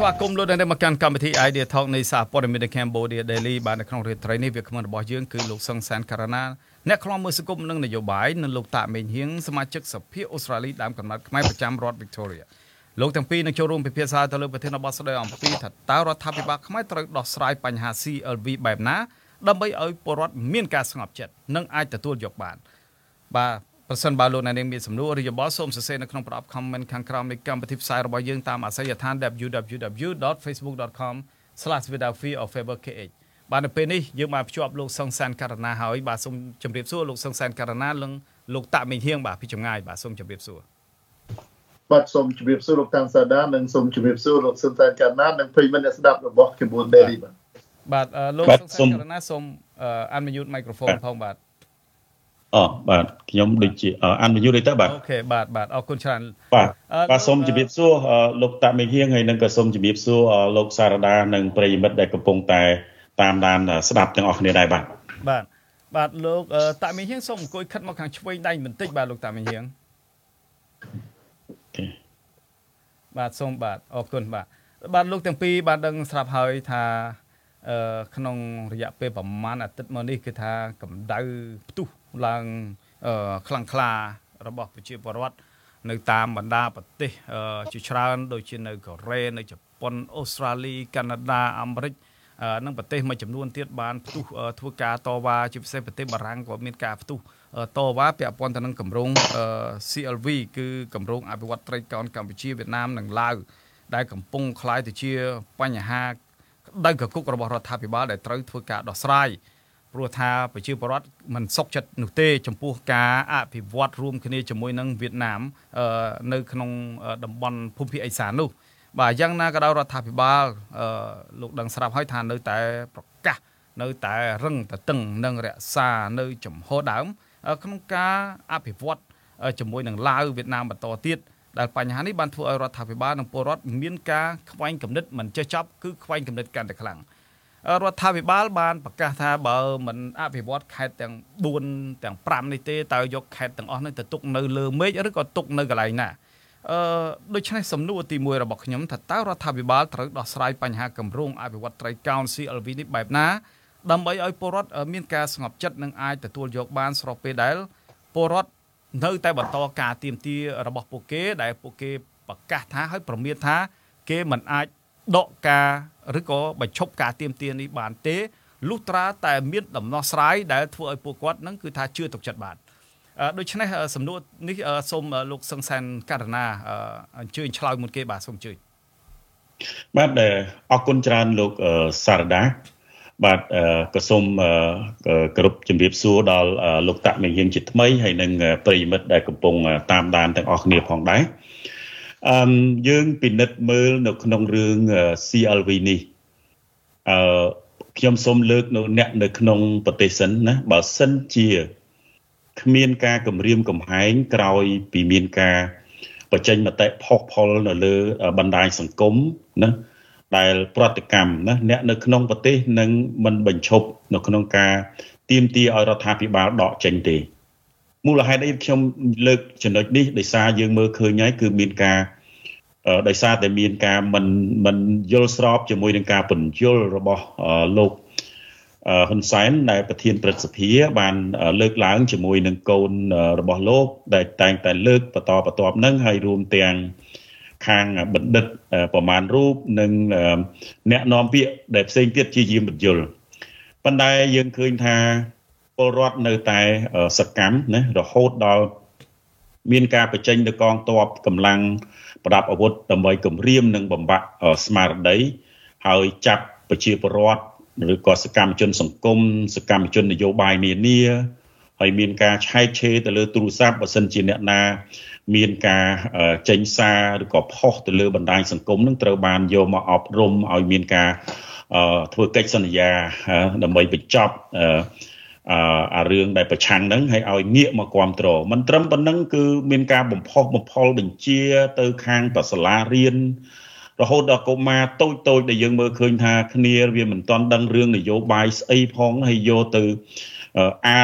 ស្វាគមន៍លោកអ្នកមកកាន់កម្មវិធី Idea Talk នៃសារព័ត៌មាន Cambodia Daily បាននៅក្នុងរាត្រីនេះវាគ្មិនរបស់យើងគឺលោកសង្សានការណាអ្នកខ្លំមើលសង្គមនិងនយោបាយនិងលោកតាមេងហៀងសមាជិកសភាអូស្ត្រាលីដើមកំណត់ខ្មែរប្រចាំរដ្ឋ Victoria លោកទាំងពីរនឹងចូលរួមពិភាក្សាទៅលើប្រធានបទស្ដីអំពីថាតើរដ្ឋាភិបាលខ្មែរត្រូវដោះស្រាយបញ្ហា CLV បែបណាដើម្បីឲ្យពលរដ្ឋមានការស្ងប់ចិត្តនិងអាចទទួលយកបានបាទប្រសិនបើលោកអ្នកនាងមានសំណួរឬយោបល់សូមសរសេរនៅក្នុងប្រអប់ comment ខាងក្រោមនៃកម្មវិធីផ្សាយរបស់យើងតាមអាសយដ្ឋាន www.facebook.com/vidalfi_kh បាទនៅពេលនេះយើងបានភ្ជាប់លោកសង្សានករណាហើយបាទសូមជម្រាបសួរលោកសង្សានករណានិងលោកតាមេងហៀងបាទពីចម្ងាយបាទសូមជម្រាបសួរបាទសូមជម្រាបសួរលោកតាំងសាដានិងសូមជម្រាបសួរលោកសង្សានករណានិងប្រិយមិត្តអ្នកស្ដាប់របស់ Cambodia Daily បាទលោកសង្សានករណាសូមunmute microphone ផងបាទបាទខ្ញុំដូចជាunmute ទេបាទអូខេបាទអរគុណច្រើនបាទសូមជម្រាបសួរលោកតាមេងហៀងហើយនឹងក៏សូមជម្រាបសួរលោកសារដានិងប្រិយមិត្តដែលកំពុងតែតាមដានស្ដាប់ទាំងអស់គ្នាដែរបាទលោកតាមេងហៀងសូមអង្គុយខិតមកខាងឆ្វេងដៃបន្តិចបាទលោកតាមេងហៀងបាទសូមបាទអរគុណបាទលោកទាំងពីរបានដឹងស្រាប់ហើយថាក្នុងរយៈពេលប្រហែលអាទិត្យមកនេះគឺថាកម្ដៅផ្ទុះឡើងខ្លាំងក្លារបស់ប្រជាពលរដ្ឋនៅតាមបណ្ដាប្រទេសជាច្រើនដូចជានៅកូរ៉េនៅជប៉ុនអូស្ត្រាលីកាណាដាអាមេរិកនិងប្រទេសមួយចំនួនទៀតបានផ្ទុះធ្វើការតវ៉ាជាពិសេសប្រទេសបារាំងក៏មានការផ្ទុះតវ៉ាពាក់ព័ន្ធទៅនឹងគម្រោង CLV គឺគម្រោងអភិវឌ្ឍត្រីកោណកម្ពុជាវៀតណាមនិងឡាវដែលកំពុងคล้ายទៅជាបញ្ហាក្តៅកគុករបស់រដ្ឋាភិបាលដែលត្រូវធ្វើការដោះស្រាយព្រោះថាប្រជាពលរដ្ឋមិនសុខចិត្តនោះទេចំពោះការអភិវឌ្ឍរួមគ្នាជាមួយនឹងវៀតណាមនៅក្នុងតំបន់ភូមិភាគឦសាននោះបាទយ៉ាងណាក៏ដោយរដ្ឋាភិបាលលោកដឹងស្រាប់ហើយថានៅតែប្រកាសនៅតែរឹងតឹងនិងរក្សានៅចំហដើមក្នុងការអភិវឌ្ឍជាមួយនឹងឡាវវៀតណាមបន្តទៀតដែលបញ្ហានេះបានធ្វើឲ្យរដ្ឋាភិបាលនិងពលរដ្ឋមានការខ្វែងគំនិតមិនចេះចប់គឺខ្វែងគំនិតកាន់តែខ្លាំងរដ្ឋាភិបាលបានប្រកាសថាបើមិនអភិវឌ្ឍខេត្តទាំង4ទាំង5នេះទេតើយកខេត្តទាំងអស់នេះទៅទុកនៅលើមេឃឬក៏ទុកនៅកន្លែងណាដូច្នេះសំណួរទី1របស់ខ្ញុំថាតើរដ្ឋាភិបាលត្រូវដោះស្រាយបញ្ហាគម្រោងអភិវឌ្ឍត្រីកោណ CLV នេះបែបណាដើម្បីឲ្យពលរដ្ឋមានការស្ងប់ចិត្តនិងអាចទទួលយកបានស្របពេលដែលពលរដ្ឋនៅតែបន្តការទាមទាររបស់ពួកគេដែលពួកគេប្រកាសថាហើយប្រមានថាគេមិនអាចដកការឬក៏បញ្ឈប់ការទាមទារនេះបានទេលុះត្រាតែមានដំណោះស្រាយដែលធ្វើឲ្យពួកគាត់នឹងគឺថាជឿទុកចិត្តបានដូច្នេះសំណួរនេះសូមលោកសង្សានករណាអញ្ជើញឆ្លើយមុនគេបាទសូមអញ្ជើញបាទអរគុណច្រើនលោកសារដាបាទក៏សូមគោរពជំរាបសួរដល់លោកតាមេងហៀងជាថ្មីហើយនិងប្រិយមិត្តដែលកំពុងតាមដានទាំងអស់គ្នាផងដែរយើងពិនិត្យមើលនៅក្នុងរឿង CLV នេះខ្ញុំសូមលើកអ្នកនៅក្នុងប្រទេសសិនណាបើសិនជាគ្មានការគម្រាមកំហែងក្រោយពីមានការបញ្ចេញមតិផុសផុលនៅលើបណ្ដាញសង្គមណាដែលប្រតិកម្មណាអ្នកនៅក្នុងប្រទេសនឹងមិនបញ្ឈប់នៅក្នុងការទាមទារឲ្យរដ្ឋាភិបាលដកចេញទេមូលហេតុអីខ្ញុំលើកចំណុចនេះដោយសារយើងមើលឃើញហើយគឺមានការដោយសារតែមានការមិនយល់ស្របជាមួយនឹងការពន្យល់របស់លោកហ៊ុនសែនដែលប្រធានព្រឹទ្ធសភាបានលើកឡើងជាមួយនឹងកូនរបស់លោកដែលតែងតែលើកបន្តបន្ទាប់នឹងហើយរួមទាំងខាងបណ្ឌិតប្រមាណរូបនិងអ្នកនាំពាក្យដែលផ្សេងទៀតជាយាមបញ្យល់ប៉ុន្តែយើងឃើញថាពលរដ្ឋនៅតែសកម្មណារហូតដល់មានការបញ្ចេញទៅកងទ័ពកម្លាំងប្រដាប់អាវុធដើម្បីគម្រាមនិងបំបាក់ស្មារតីហើយចាប់ប្រជាពលរដ្ឋឬក៏សកម្មជនសង្គមសកម្មជននយោបាយនានាហើយមានការឆែកឆេរទៅលើទូរស័ព្ទបើសិនជាអ្នកណាមានការចេញសារឬក៏ផុសទៅលើបណ្ដាញសង្គមនឹងត្រូវបានយកមកអប់រំឲ្យមានការធ្វើកិច្ចសន្យាដើម្បីបញ្ចប់រឿងដែលប្រឆាំងហ្នឹងឲ្យងាកមកគ្រប់គ្រងមិនត្រឹមប៉ុណ្ណឹងគឺមានការបំផុសបំផុលបញ្ជាទៅខាងសាលារៀនរហូតដល់កុមារតូចដែលយើងមើលឃើញថាគ្នាវាមិនទាន់ដឹងរឿងនយោបាយស្អីផងហើយយកទៅអាន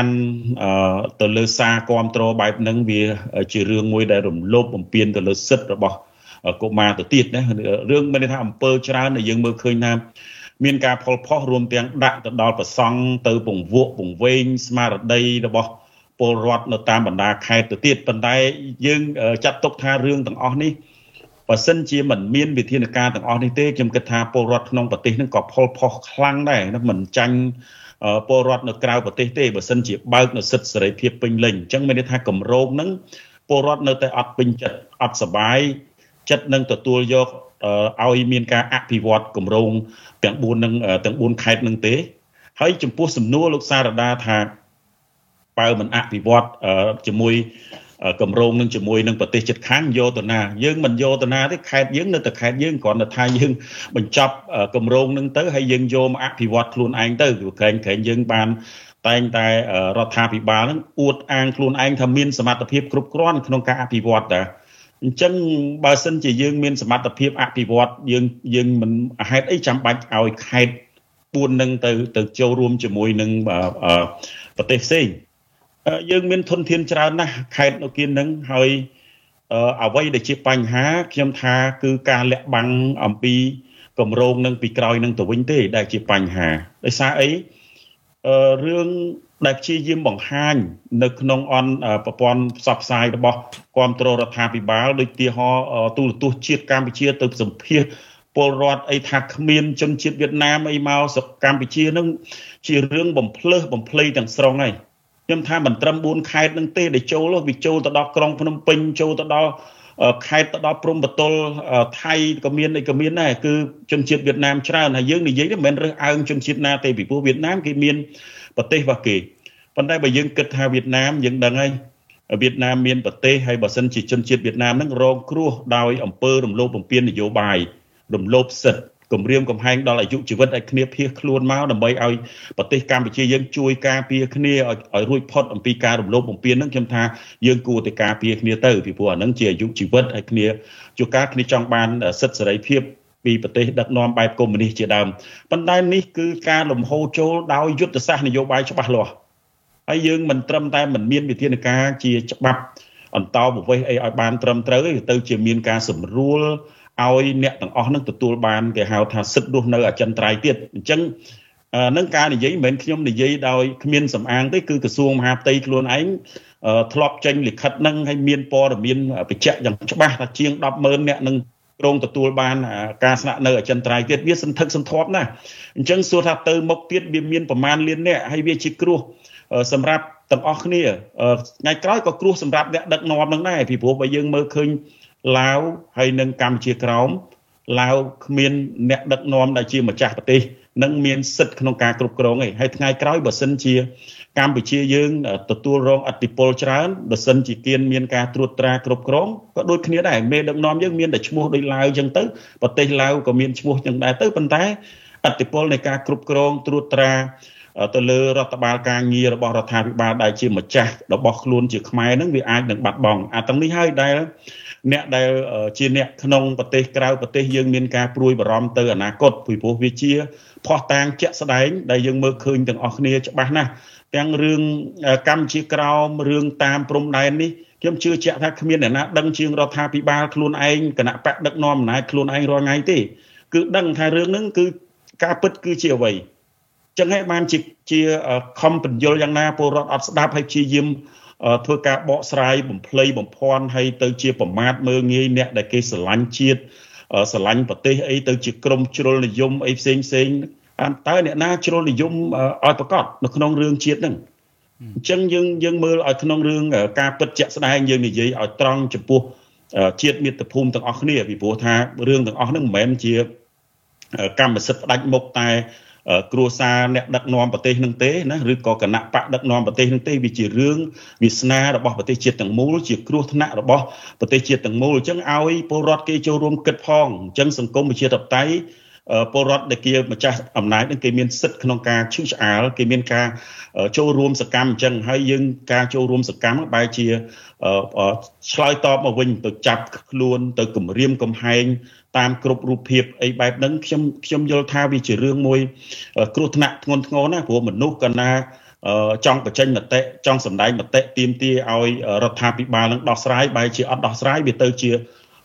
ទៅលើសារគ្រប់គ្រងបែបហ្នឹងវាជារឿងមួយដែលរំលោភបំពានទៅលើសិទ្ធិរបស់កុមារទៅទៀតណារឿងមានន័យថាអំពើច្រើនដែលយើងមើលឃើញថាមានការផលផុសរួមទាំងដាក់ទៅដល់ប្រសង់ទៅពង្វក់ពង្វេងស្មារតីរបស់ពលរដ្ឋនៅតាមបណ្ដាខេត្តទៅទៀតប៉ុន្តែយើងចាត់ទុកថារឿងទាំងអស់នេះបើសិនជាមិនមានវិធានការទាំងអស់នេះទេខ្ញុំគិតថាពលរដ្ឋក្នុងប្រទេសហ្នឹងក៏ផលផុសខ្លាំងដែរមិនចាញ់ពលរដ្ឋនៅក្រៅប្រទេសទេបើសិនជាបើកនៅសិទ្ធិសេរីភាពពេញលេញអញ្ចឹងមានន័យថាគម្រោងហ្នឹងពលរដ្ឋនៅតែអត់ពេញចិត្តអត់សប្បាយចិត្តនឹងទទួលយកឲ្យមានការអភិវឌ្ឍគម្រោងទាំង4ខេត្តនឹងទេហើយចំពោះសំណួរលោកសារដាថាបើមិនអភិវឌ្ឍជាមួយគម្រោងនឹងជាមួយនឹងប្រទេសជិតខាងយកទៅណាយើងមិនយកទៅណាទេខេត្តយើងនៅតែខេត្តយើងគ្រាន់តែថាយើងបញ្ចប់គម្រោងនឹងទៅហើយយើងយកមកអភិវឌ្ឍខ្លួនឯងទៅក្រែងយើងបានតែងតែរដ្ឋាភិបាលនឹងអួតអាងខ្លួនឯងថាមានសមត្ថភាពគ្រប់គ្រាន់ក្នុងការអភិវឌ្ឍតាអញ្ចឹងបើសិនជាយើងមានសមត្ថភាពអភិវឌ្ឍយើងមិនហេតុអីចាំបាច់ឲ្យខេត្ត4នឹងទៅចូលរួមជាមួយនឹងប្រទេសផ្សេងយើងមានធនធានច្រើនណាស់ខេត្តនៅគៀននឹងហើយអ្វីដែលជាបញ្ហាខ្ញុំថាគឺការលាក់បាំងអំពីគម្រោងនឹងពីក្រោយនឹងទៅវិញទេដែលជាបញ្ហាដោយសារអីរឿងដែលព្យាយាមបង្ហាញនៅក្នុងប្រព័ន្ធផ្សព្វផ្សាយរបស់គាំទ្ររដ្ឋាភិបាលដូចទីហោទូរទស្សន៍ជាតិកម្ពុជាទៅសម្ភាសពលរដ្ឋអីថាគ្មានជនជាតិវៀតណាមអីមកស្រុកកម្ពុជានឹងជារឿងបំភ្លើសបំភ្លៃទាំងស្រុងហើយខ្ញុំថាមិនត្រឹម4ខេត្តនឹងទេដែលចូលវាចូលទៅដល់ក្រុងភ្នំពេញចូលទៅដល់ខេត្តទៅដល់ព្រំប្រទល់ថៃក៏មានដែរគឺជនជាតិវៀតណាមច្រើនហើយយើងនិយាយមិនមែនរើសអើងជនជាតិណាទេពីព្រោះវៀតណាមគេមានប្រទេសរបស់គេប៉ុន្តែបើយើងគិតថាវៀតណាមយើងដឹងហើយវៀតណាមមានប្រទេសហើយបើសិនជាជនជាតិវៀតណាមនឹងរងគ្រោះដោយអំពើរំលោភបំពាននយោបាយរំលោភសិទ្ធិគម្រាមកំហែងដល់អាយុជីវិតឲ្យគ្នាភៀសខ្លួនមកដើម្បីឲ្យប្រទេសកម្ពុជាយើងជួយការពារគ្នាឲ្យរួចផុតអំពីការរំលោភបំពានហ្នឹងខ្ញុំថាយើងគួរតែការពារគ្នាទៅពីព្រោះអាហ្នឹងជាអាយុជីវិតឲ្យគ្នាជួនកាលគ្នាចង់បានសិទ្ធិសេរីភាពពីប្រទេសដឹកនាំបែបកុម្មុយនីសជាដើមប៉ុន្តែនេះគឺការលំហូរចូលដោយយុទ្ធសាស្ត្រនយោបាយច្បាស់លាស់ហើយយើងមិនត្រឹមតែមិនមានវិធានការជាច្បាប់អន្តោប្រវេសន៍អីឲ្យបានត្រឹមត្រូវទេទៅជាមានការសម្រួលឲ្យអ្នកទាំងអស់នឹងទទួលបានគេហៅថាសិទ្ធិរស់នៅអចិន្ត្រៃយ៍ទៀតអញ្ចឹងនឹងការនិយាយមិនមែនខ្ញុំនិយាយដោយគ្មានសំអាងទេគឺក្រសួងមហាផ្ទៃខ្លួនឯងធ្លាប់ចេញលិខិតនឹងឲ្យមានព័ត៌មានបញ្ជាក់យ៉ាងច្បាស់ថាជាង 100000 អ្នកនឹងក្រុងទទួលបានការស្នាក់នៅអចិន្ត្រៃយ៍ទៀតវាសន្ធឹកសន្ធាប់ណាស់អញ្ចឹងសួរថាទៅមុខទៀតវាមានប្រមាណលានអ្នកហើយវាជាគ្រោះសម្រាប់ទាំងអស់គ្នាថ្ងៃក្រោយក៏គ្រោះសម្រាប់អ្នកដឹកនាំនឹងដែរពីព្រោះបើយើងមើលឃើញឡាវហើយនឹងកម្ពុជាក្រោមឡាវគ្មានអ្នកដឹកនាំដែលជាម្ចាស់ប្រទេសនឹងមានសិទ្ធិក្នុងការគ្រប់គ្រងឯងហើយថ្ងៃក្រោយបើសិនជាកម្ពុជាយើងទទួលរងឥទ្ធិពលច្រើនបើសិនជាគៀនមានការត្រួតត្រាគ្រប់គ្រងក៏ដូចគ្នាដែរមេដឹកនាំយើងមានតែឈ្មោះដូចឡាវអញ្ចឹងទៅប្រទេសឡាវក៏មានឈ្មោះអញ្ចឹងដែរទៅប៉ុន្តែឥទ្ធិពលនៃការគ្រប់គ្រងត្រួតត្រាទៅលើរដ្ឋបាលការងាររបស់រដ្ឋាភិបាលដែលជាម្ចាស់របស់ខ្លួនជាខ្មែរនឹងវាអាចនឹងបាត់បង់ទាំងនេះហើយដែលអ្នកដែលជាអ្នកក្នុងប្រទេសក្រៅប្រទេសយើងមានការព្រួយបារម្ភទៅអនាគតពីព្រោះវាជាផុសតាងជាក់ស្ដែងដែលយើងមើលឃើញទាំងអស់គ្នាច្បាស់ណាស់ទាំងរឿងកម្ពុជាក្រោមរឿងតាមព្រំដែននេះខ្ញុំជឿជាក់ថាគ្មានអ្នកណាដឹងជាងរដ្ឋាភិបាលខ្លួនឯងគណៈបកដឹកនាំអំណាចខ្លួនឯងរាល់ថ្ងៃទេគឺដឹងថារឿងហ្នឹងគឺការពិតគឺជាអ្វីចឹងហើយបានជាខំបញ្យល់យ៉ាងណាពលរដ្ឋអត់ស្ដាប់ហើយព្យាយាមធ្វើការបកស្រាយបំភ្លៃបំភ័ន្តហើយទៅជាប្រមាថមើលងាយអ្នកដែលគេស្រឡាញ់ជាតិស្រឡាញ់ប្រទេសអីទៅជាក្រុមជ្រុលនិយមអីផ្សេងតើអ្នកណាជ្រុលនិយមឲ្យប្រកបនៅក្នុងរឿងជាតិហ្នឹងអញ្ចឹងយើងមើលឲ្យក្នុងរឿងការពិតជាក់ស្ដែងយើងនិយាយឲ្យត្រង់ចំពោះជាតិមាតុភូមិទាំងអស់គ្នាពីព្រោះថារឿងទាំងអស់ហ្នឹងមិនមែនជាកម្មសិទ្ធិផ្ដាច់មុខតែគ្រួសារអ្នកដឹកនាំប្រទេសនឹងទេណាឬក៏គណៈបកដឹកនាំប្រទេសនឹងទេវាជារឿងវាសនារបស់ប្រទេសជាតិទាំងមូលជាគ្រោះថ្នាក់របស់ប្រទេសជាតិទាំងមូលអញ្ចឹងឲ្យពលរដ្ឋគេចូលរួមគិតផងអញ្ចឹងសង្គមប្រជាធិបតេយ្យពលរដ្ឋដែលគេម្ចាស់អំណាចនឹងគេមានសិទ្ធិក្នុងការឈឺឆ្អាលគេមានការចូលរួមសកម្មអញ្ចឹងហើយយើងការចូលរួមសកម្មបែរជាឆ្លើយតបមកវិញទៅចាប់ខ្លួនទៅគំរាមកំហែងតាមគ្រប់រូបភាពអីបែបហ្នឹងខ្ញុំយល់ថាវាជារឿងមួយគ្រោះថ្នាក់ធ្ងន់ធ្ងរណាស់ព្រោះមនុស្សកណ្ណាចង់បញ្ចេញមតិចង់សម្ដែងមតិទាមទារឲ្យរដ្ឋាភិបាលនឹងដោះស្រាយបែរជាអត់ដោះស្រាយវាទៅជា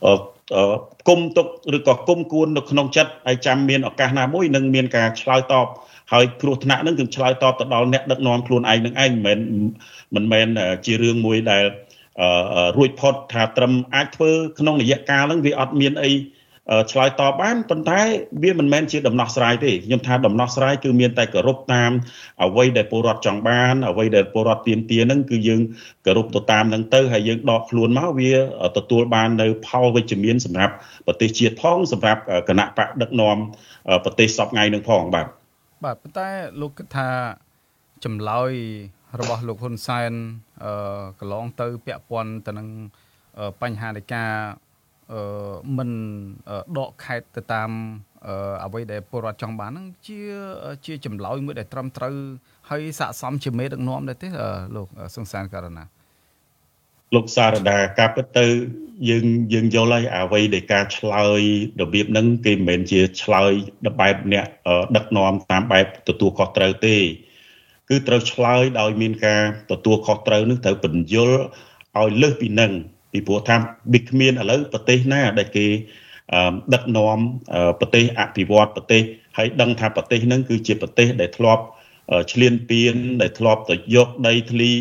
គុំទុកឬក៏គុំគួននៅក្នុងចិត្តហើយចាំមានឱកាសណាមួយនឹងមានការឆ្លើយតបហើយគ្រោះថ្នាក់នឹងគឺឆ្លើយតបទៅដល់អ្នកដឹកនាំខ្លួនឯងនឹងឯងមិនមែនជារឿងមួយដែលរួចផុតថាត្រឹមអាចធ្វើក្នុងរយៈកាលហ្នឹងវាអត់មានអីឆ្លើយតបបានប៉ុន្តែវាមិនមែនជាដំណោះស្រាយទេខ្ញុំថាដំណោះស្រាយគឺមានតែគោរពតាមអ្វីដែលពលរដ្ឋចង់បានអ្វីដែលពលរដ្ឋទាមទារហ្នឹងគឺយើងគោរពទៅតាមហ្នឹងទៅហើយយើងដកខ្លួនមកវាទទួលបាននៅផលវិជ្ជមានសម្រាប់ប្រទេសជាតិផងសម្រាប់គណៈបកដឹកនាំប្រទេសសពថ្ងៃនឹងផងបាទប៉ុន្តែលោកគិតថាចម្លើយរបស់លោកហ៊ុនសែនកន្លងទៅពាក់ព័ន្ធទៅនឹងបញ្ហានៃការមិនដកខេត្តទៅតាមអ្វីដែលពលរដ្ឋចង់បានហ្នឹងជាចម្លើយមួយដែលត្រឹមត្រូវហើយស័ក្តិសមជាមេដឹកនាំដែរទេលោកសង្សានករណាលោកសារដាការពិតទៅយើងយល់ហើយអ្វីដែលការឆ្លើយរបៀបហ្នឹងគេមិនមែនជាឆ្លើយបែបអ្នកដឹកនាំតាមបែបទទួលខុសត្រូវទេគឺត្រូវឆ្លើយដោយមានការទទួលខុសត្រូវនឹងត្រូវបញ្យល់ឲ្យលើសពីនឹងពីព្រោះថាវាគ្មានឥឡូវប្រទេសណាដែលគេដឹកនាំប្រទេសអភិវឌ្ឍប្រទេសហើយដឹងថាប្រទេសហ្នឹងគឺជាប្រទេសដែលធ្លាប់ឈ្លានពានដែលធ្លាប់ទៅយកដីធ្លី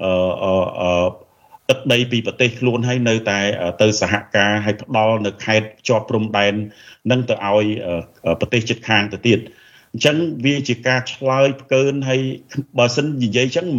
ទឹកដីពីប្រទេសខ្លួនហើយនៅតែទៅសហការហើយផ្ដល់នៅខេត្តជាប់ព្រំដែននឹងទៅឲ្យប្រទេសជិតខាងទៅទៀតអញ្ចឹងវាជាការឆ្លើយផ្កើនហើយបើសិននិយាយអញ្ចឹង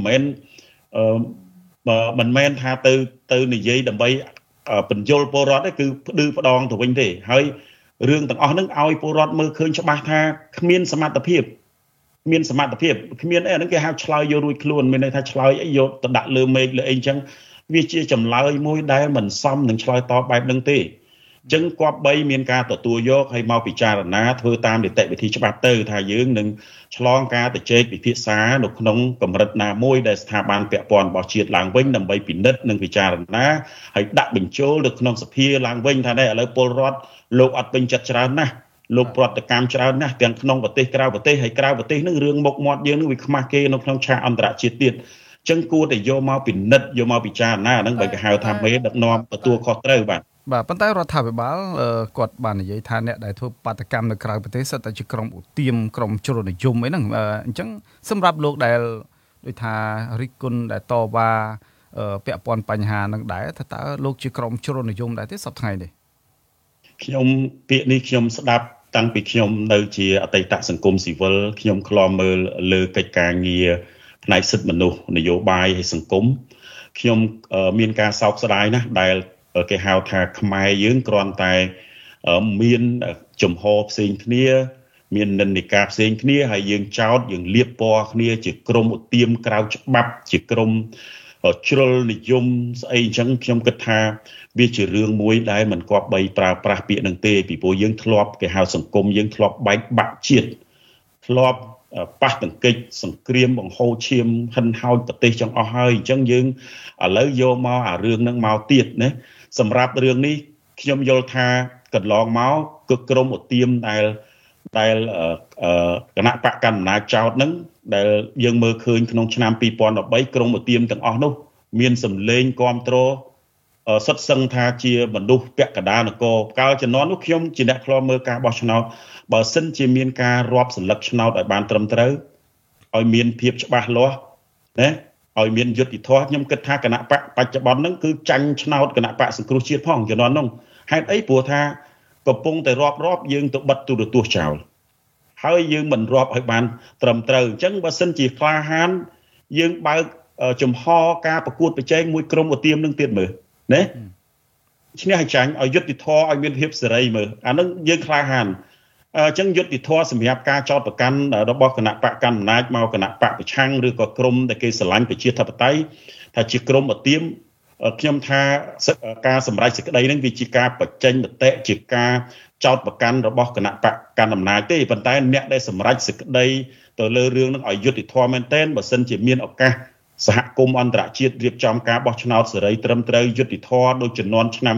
មិនមែនថាទៅនិយាយដើម្បីបញ្យលពលរដ្ឋទេគឺផ្ដឺផ្ដងទៅវិញទេហើយរឿងទាំងអស់ហ្នឹងឲ្យពលរដ្ឋមើលឃើញច្បាស់ថាគ្មានសមត្ថភាពគ្មានអីហ្នឹងគេហៅឆ្លើយយករួចខ្លួនមានន័យថាឆ្លើយអីយកទៅដាក់លើមេឃលើអីអញ្ចឹងវាជាចម្លើយមួយដែលមិនសមនឹងឆ្លើយតបបែបហ្នឹងទេអញ្ចឹងគប្បីមានការទទួលយកឲ្យមកពិចារណាធ្វើតាមនីតិវិធីច្បាប់ទៅថាយើងនឹងឆ្លងការទៅជែកពិភាក្សានៅក្នុងកម្រិតណាមួយដែលស្ថាប័នពាក់ព័ន្ធរបស់ជាតិឡើងវិញដើម្បីពិនិត្យនិងពិចារណាហើយដាក់បញ្ចូលទៅក្នុងសភាឡើងវិញថាឥឡូវពលរដ្ឋលោកអត់ពេញចិត្តច្រើនណាស់លោកប្រតិកម្មច្រើនណាស់ទាំងក្នុងប្រទេសក្រៅប្រទេសហើយក្រៅប្រទេសនឹងរឿងមុខមាត់យើងនឹងវាខ្មាស់គេនៅក្នុងឆាកអន្តរជាតិទៀតចឹងគួរតែយកមកពិនិត្យយកមកពិចារណាហ្នឹងបើគេហៅថាមេដឹកនាំទទួលខុសត្រូវបាទប៉ុន្តែរដ្ឋាភិបាលគាត់បាននិយាយថាអ្នកដែលធ្វើបាតកម្មនៅក្រៅប្រទេសសិតតែជាក្រុមឧទាមក្រុមជ្រុលនិយមអីហ្នឹងអញ្ចឹងសម្រាប់លោកដែលដូចថារិះគន់ដែលតវ៉ាពាក់ព័ន្ធបញ្ហាហ្នឹងដែរថាតើលោកជាក្រុមជ្រុលនិយមដែរទេសប្តាហ៍ថ្ងៃនេះខ្ញុំពាក្យនេះខ្ញុំស្ដាប់តាំងពីខ្ញុំនៅជាអតីតសង្គមស៊ីវិលខ្ញុំឃ្លាំមើលលើកិច្ចការងារផ្នែកសិទ្ធិមនុស្សនយោបាយហើយសង្គមខ្ញុំមានការសោកស្ដាយណាស់ដែលគេហៅថាខ្មែរយើងគ្រាន់តែមានចំហផ្សេងគ្នាមាននិន្នាការផ្សេងគ្នាហើយយើងចោទយើងលៀបពណ៌គ្នាជាក្រុមឧទាមក្រៅច្បាប់ជាក្រុមជ្រុលនិយមស្អីអញ្ចឹងខ្ញុំគិតថាវាជារឿងមួយដែលមិនគប្បីប្រើប្រាស់ពាក្យនឹងទេពីព្រោះយើងធ្លាប់គេហៅសង្គមយើងធ្លាប់បែកបាក់ជាតិធ្លាប់ប៉ះទង្គិចសង្គ្រាមបង្ហូរឈាមហិនហោចប្រទេសចង់អស់ហើយអញ្ចឹងយើងឥឡូវយកមកអារឿងហ្នឹងមកទៀតណាសម្រាប់រឿងនេះខ្ញុំយល់ថាកន្លងមកគឺក្រុមឧទាមដែលគណៈបកកណ្ដាលអំណាចចោតហ្នឹងដែលយើងមើលឃើញក្នុងឆ្នាំ2013ក្រុមឧទាមទាំងអស់នោះមានសម្លេងគាំទ្រសុទ្ធសឹងថាជាមនុស្សពាក់កណ្ដាលនគរកាលជំនាន់នោះខ្ញុំជាអ្នកខ្លោមមើលការបោះឆ្នោតបើសិនជាមានការរាប់សន្លឹកឆ្នោតឲ្យបានត្រឹមត្រូវឲ្យមានភាពច្បាស់លាស់ណាឲ្យមានយុត្តិធម៌ខ្ញុំគិតថាគណៈបកបច្ចុប្បន្នហ្នឹងគឺចាញ់ឆ្នោតគណៈបកសង្គ្រោះជាតិផងជំនាន់នោះហេតុអីព្រោះថាកំពុងតែរាប់យើងទៅបិទទូរទស្សន៍ចោលហើយយើងមិនរាប់ឲ្យបានត្រឹមត្រូវអញ្ចឹងបើសិនជាក្លាហានយើងបើកចំហការប្រកួតប្រជែងមួយក្រុមឧទាមនឹងទៀតមើលណាឈ្នះឲ្យចាញ់ឲ្យយុត្តិធម៌ឲ្យមានភាពសេរីមើលអានឹងយើងក្លាហានអញ្ចឹងយុត្តិធម៌សម្រាប់ការចោទប្រកាន់របស់គណៈបកកណ្ដាលអំណាចមកគណៈបកប្រឆាំងឬក៏ក្រុមដែលគេស្រឡាញ់ប្រជាធិបតេយ្យថាជាក្រុមឧទាមខ្ញុំថាការសម្រេចសេចក្តីហ្នឹងវាជាការបញ្ចេញមតិជាការចោទប្រកាន់របស់គណៈបកកណ្ដាលអំណាចទេប៉ុន្តែអ្នកដែលសម្រេចសេចក្តីទៅលើរឿងហ្នឹងឲ្យយុត្តិធម៌មែនទែនបើសិនជាមានឱកាសសហគមន៍អន្តរជាតិរៀបចំការបោះឆ្នោតសេរីត្រឹមត្រូវយុត្តិធម៌ដោយជំនាន់ឆ្នាំ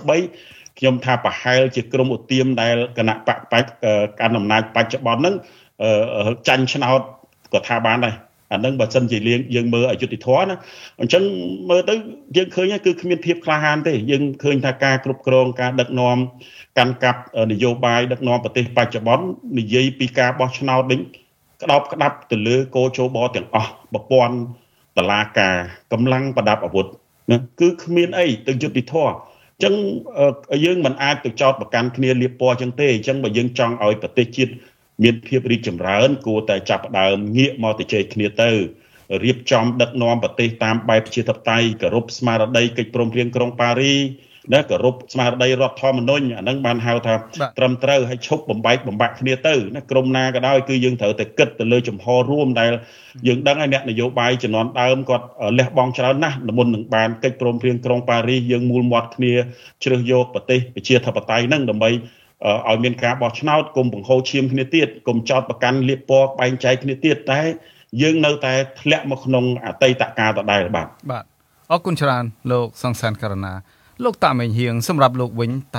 93ខ្ញុំថាប្រហែលជាក្រុមឧទាមដែលគណៈបកកណ្ដាលអំណាចបច្ចុប្បន្នហ្នឹងចាញ់ឆ្នោតក៏ថាបានដែរអានឹងបើសិនជាយើងមើលអយុធធម៌ណាអញ្ចឹងមើលទៅយើងឃើញគឺគ្មានភាពក្លាហានទេយើងឃើញថាការគ្រប់គ្រងការដឹកនាំកាន់កាប់នយោបាយដឹកនាំប្រទេសបច្ចុប្បន្ននិយាយពីការបោះឆ្នោតវិញក្តោបក្តាប់ទៅលើកោជបទាំងអស់ប្រព័ន្ធតុលាការកម្លាំងប្រដាប់អាវុធណាគឺគ្មានអីទៅយុត្តិធម៌អញ្ចឹងយើងមិនអាចទៅចោទប្រកាន់គ្នាលៀបពណ៌អញ្ចឹងទេអញ្ចឹងបើយើងចង់ឲ្យប្រទេសជាតិមានភាពរីកចម្រើនគួរតែចាប់ផ្ដើមងាកមកទៅជែកគ្នាទៅរៀបចំដឹកនាំប្រទេសតាមបែបប្រជាធិបតេយ្យគោរពស្មារតីកិច្ចព្រមព្រៀងក្រុងប៉ារីណាគោរពស្មារតីរដ្ឋធម្មនុញ្ញអាហ្នឹងបានហៅថាត្រឹមត្រូវឲ្យឈប់បំបាក់គ្នាទៅណាក្រុមណាក៏ដោយគឺយើងត្រូវតែគិតទៅលើចំហរួមដែលយើងដឹងហើយអ្នកនយោបាយជំនាន់ដើមគាត់លះបង់ច្រើនណាស់មុននឹងបានកិច្ចព្រមព្រៀងក្រុងប៉ារីយើងមូលមាត់គ្នាជ្រើសយកប្រទេសប្រជាធិបតេយ្យហ្នឹងដើម្បីឲ្យមានការបោះឆ្នោតគុំបង្ហូរឈាមគ្នាទៀតគុំចោតប្រកាន់លៀបពណ៌បែងចែកគ្នាទៀតតែយើងនៅតែធ្លាក់មកក្នុងអតីតកាលដដែលបាទអរគុណច្រើនលោកសង្សានករណាលោកតាមេងហៀងសម្រាប់លោកវិញតើ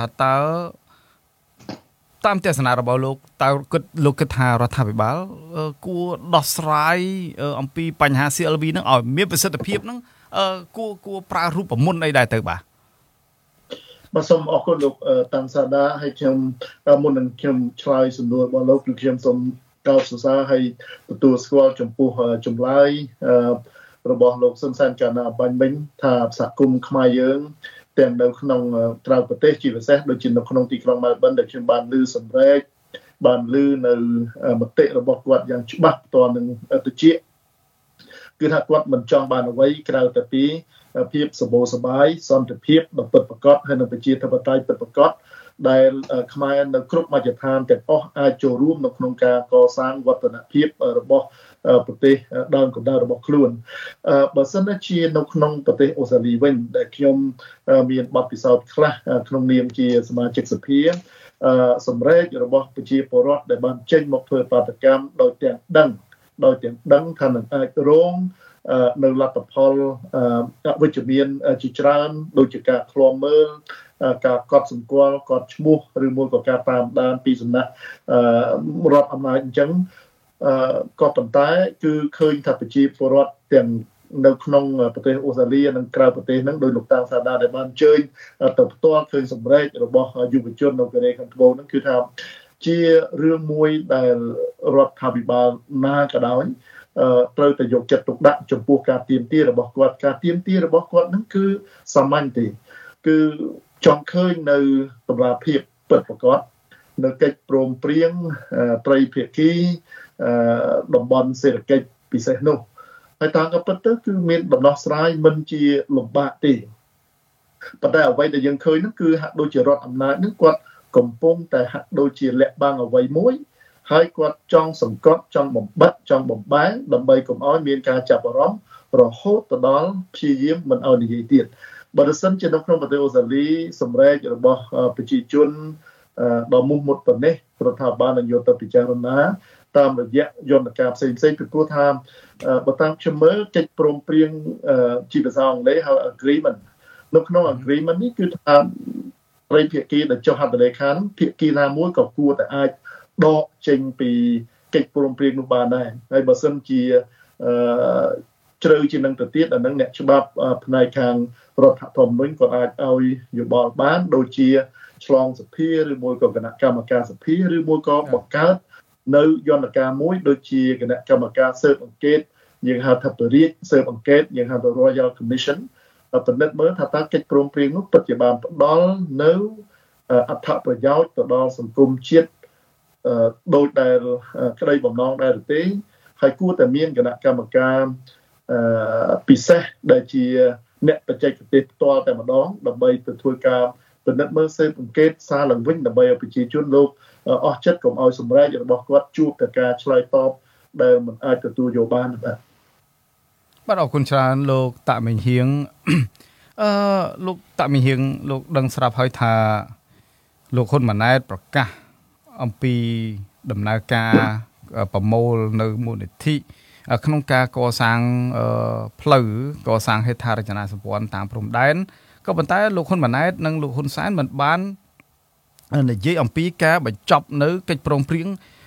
តាមទស្សនៈរបស់លោកតើលោកគិតថារដ្ឋាភិបាលគួរដោះស្រាយអំពីបញ្ហា CLV ហ្នឹងឲ្យមានប្រសិទ្ធភាពហ្នឹងគួរប្រើរូបមន្តអីដែរទៅបាទសូមអរគុណលោកតាំងសាដាហើយខ្ញុំមុននឹងខ្ញុំឆ្លើយសំណួររបស់លោកគឺខ្ញុំសូមកោតសរសើរហើយទទួលស្គាល់ចំពោះចម្លើយរបស់លោកសុនសានកាណាបាញ់មិញថាសហគមន៍ខ្មែរយើងទាំងនៅក្នុងក្រៅប្រទេសជាពិសេសដូចជានៅក្នុងទីក្រុងមែលប៊នដែលខ្ញុំបានលើសម្រេចបានលើនៅមតិរបស់គាត់យ៉ាងច្បាស់ផ្ទាល់នឹងតិចគឺថាគាត់មិនចង់បានអ្វីក្រៅតែពីភាពសម្បូរសប្បាយសន្តិភាពដ៏ពិតប្រាកដហើយនៅប្រជាធិបតេយ្យពិតប្រាកដដែលខ្មែរនៅគ្រប់មជ្ឈដ្ឋានទាំងអស់អាចចូលរួមនៅក្នុងការកសាងវឌ្ឍនភាពរបស់ប្រទេសដើមកម្ដៅរបស់ខ្លួនបើសិនជានៅក្នុងប្រទេសអូស្ត្រាលីវិញដែលខ្ញុំមានបទពិសោធន៍ខ្លះក្នុងនាមជាសមាជិកសភាសម្រេចរបស់ប្រជាពលរដ្ឋដែលបានចេញមកធ្វើបាតកម្មដោយទាំងដឹងថានឹងអាចរងនៅលទ្ធផលអវិជ្ជមានជាច្រើនដូចជាការឃ្លាំមើលការកត់សម្គាល់កត់ឈ្មោះឬមួយក៏ការតាមដានពីសំណាក់រដ្ឋអំណាចអញ្ចឹងក៏ប៉ុន្តែគឺឃើញថាប្រជាពលរដ្ឋទាំងនៅក្នុងប្រទេសអូស្ត្រាលីនិងក្រៅប្រទេសហ្នឹងដោយលោកតាំងសាដាដែលបានអញ្ជើញទៅផ្ទាល់ឃើញសម្រេចរបស់យុវជននៅកូរ៉េខាងត្បូងហ្នឹងគឺថាជារឿងមួយដែលរដ្ឋាភិបាលណាក៏ដោយត្រូវតែយកចិត្តទុកដាក់ចំពោះការទាមទាររបស់គាត់ការទាមទាររបស់គាត់ហ្នឹងគឺសាមញ្ញទេគឺចង់ឃើញនៅតម្លាភាពពិតប្រាកដនៅកិច្ចព្រមព្រៀងត្រីភាគីតំបន់សេដ្ឋកិច្ចពិសេសនោះហើយតាមក៏ពិតទៅគឺមានដំណោះស្រាយមិនជាលំបាកទេប៉ុន្តែអ្វីដែលយើងឃើញនោះគឺហាក់ដូចជារដ្ឋអំណាចនឹងគាត់កំពុងតែហាក់ដូចជាលាក់បាំងអ្វីមួយហើយគាត់ចង់សង្កត់ចង់បំបិទចង់បំបែងដើម្បីកុំឲ្យមានការចាប់អារម្មណ៍រហូតទៅដល់ព្យាយាមមិនឲ្យនិយាយទៀតបើមិនសិនជានៅក្នុងប្រទេសអូស្ត្រាលីសម្រេចរបស់ប្រជាជនដ៏មោះមុតប៉ុណ្ណេះរដ្ឋាភិបាលនឹងយកទៅពិចារណាតាមរយៈយន្តការផ្សេងៗពីព្រោះថាបើតាមខ្ញុំមើលកិច្ចព្រមព្រៀងជាភាសាអង់គ្លេសហៅ agreement នៅក្នុង agreement នេះគឺថាត្រីភាគីដែលចុះហត្ថលេខាភាគីណាមួយក៏គួរតែអាចដកចេញពីកិច្ចព្រមព្រៀងនោះបានដែរហើយបើសិនជាជ្រៅជាងនឹងទៅទៀតអានឹងអ្នកច្បាប់ផ្នែកខាងរដ្ឋធម្មនុញ្ញក៏អាចឲ្យយោបល់បានដូចជាឆ្លងសភាឬមួយក៏គណៈកម្មការសភាឬមួយក៏បង្កើតនៅយន្តការមួយដូចជាគណៈកម្មការស៊ើបអង្កេតយើងហៅថាបរិយាស៊ើបអង្កេតយើងហៅថា Royal Commission ពិនិត្យមើលថាតើកិច្ចព្រមព្រៀងនោះពិតជាបានផ្ដល់នៅអត្ថប្រយោជន៍ទៅដល់សង្គមជាតិដោយដែលក្តីបំណងដែរទេហើយគួរតែមានគណៈកម្មការពិសេសដែលជាអ្នកបច្ចេកទេសផ្ទាល់តែម្ដងដើម្បីទៅធ្វើការពិនិត្យមើលស៊ើបអង្កេតសារឡើងវិញដើម្បីឲ្យប្រជាជនលោកអស់ចិត្តកុំឲ្យសម្រេចរបស់គាត់ជួបតែការឆ្លើយតបដែលមិនអាចទទួលយកបានបាទអរគុណច្រើនលោកតាមេងហៀងលោកតាមេងហៀងលោកដឹងស្រាប់ហើយថាលោកហ៊ុនម៉ាណែតប្រកាសអំពីដំណើរការប្រមូលនៅមូលនិធិក្នុងការកសាងផ្លូវកសាងហេដ្ឋារចនាសម្ព័ន្ធតាមព្រំដែនក៏ប៉ុន្តែលោកហ៊ុនម៉ាណែតនិងលោកហ៊ុនសែនមិនបាននិយាយអំពីការបញ្ចប់នៅកិច្ចព្រមព្រៀង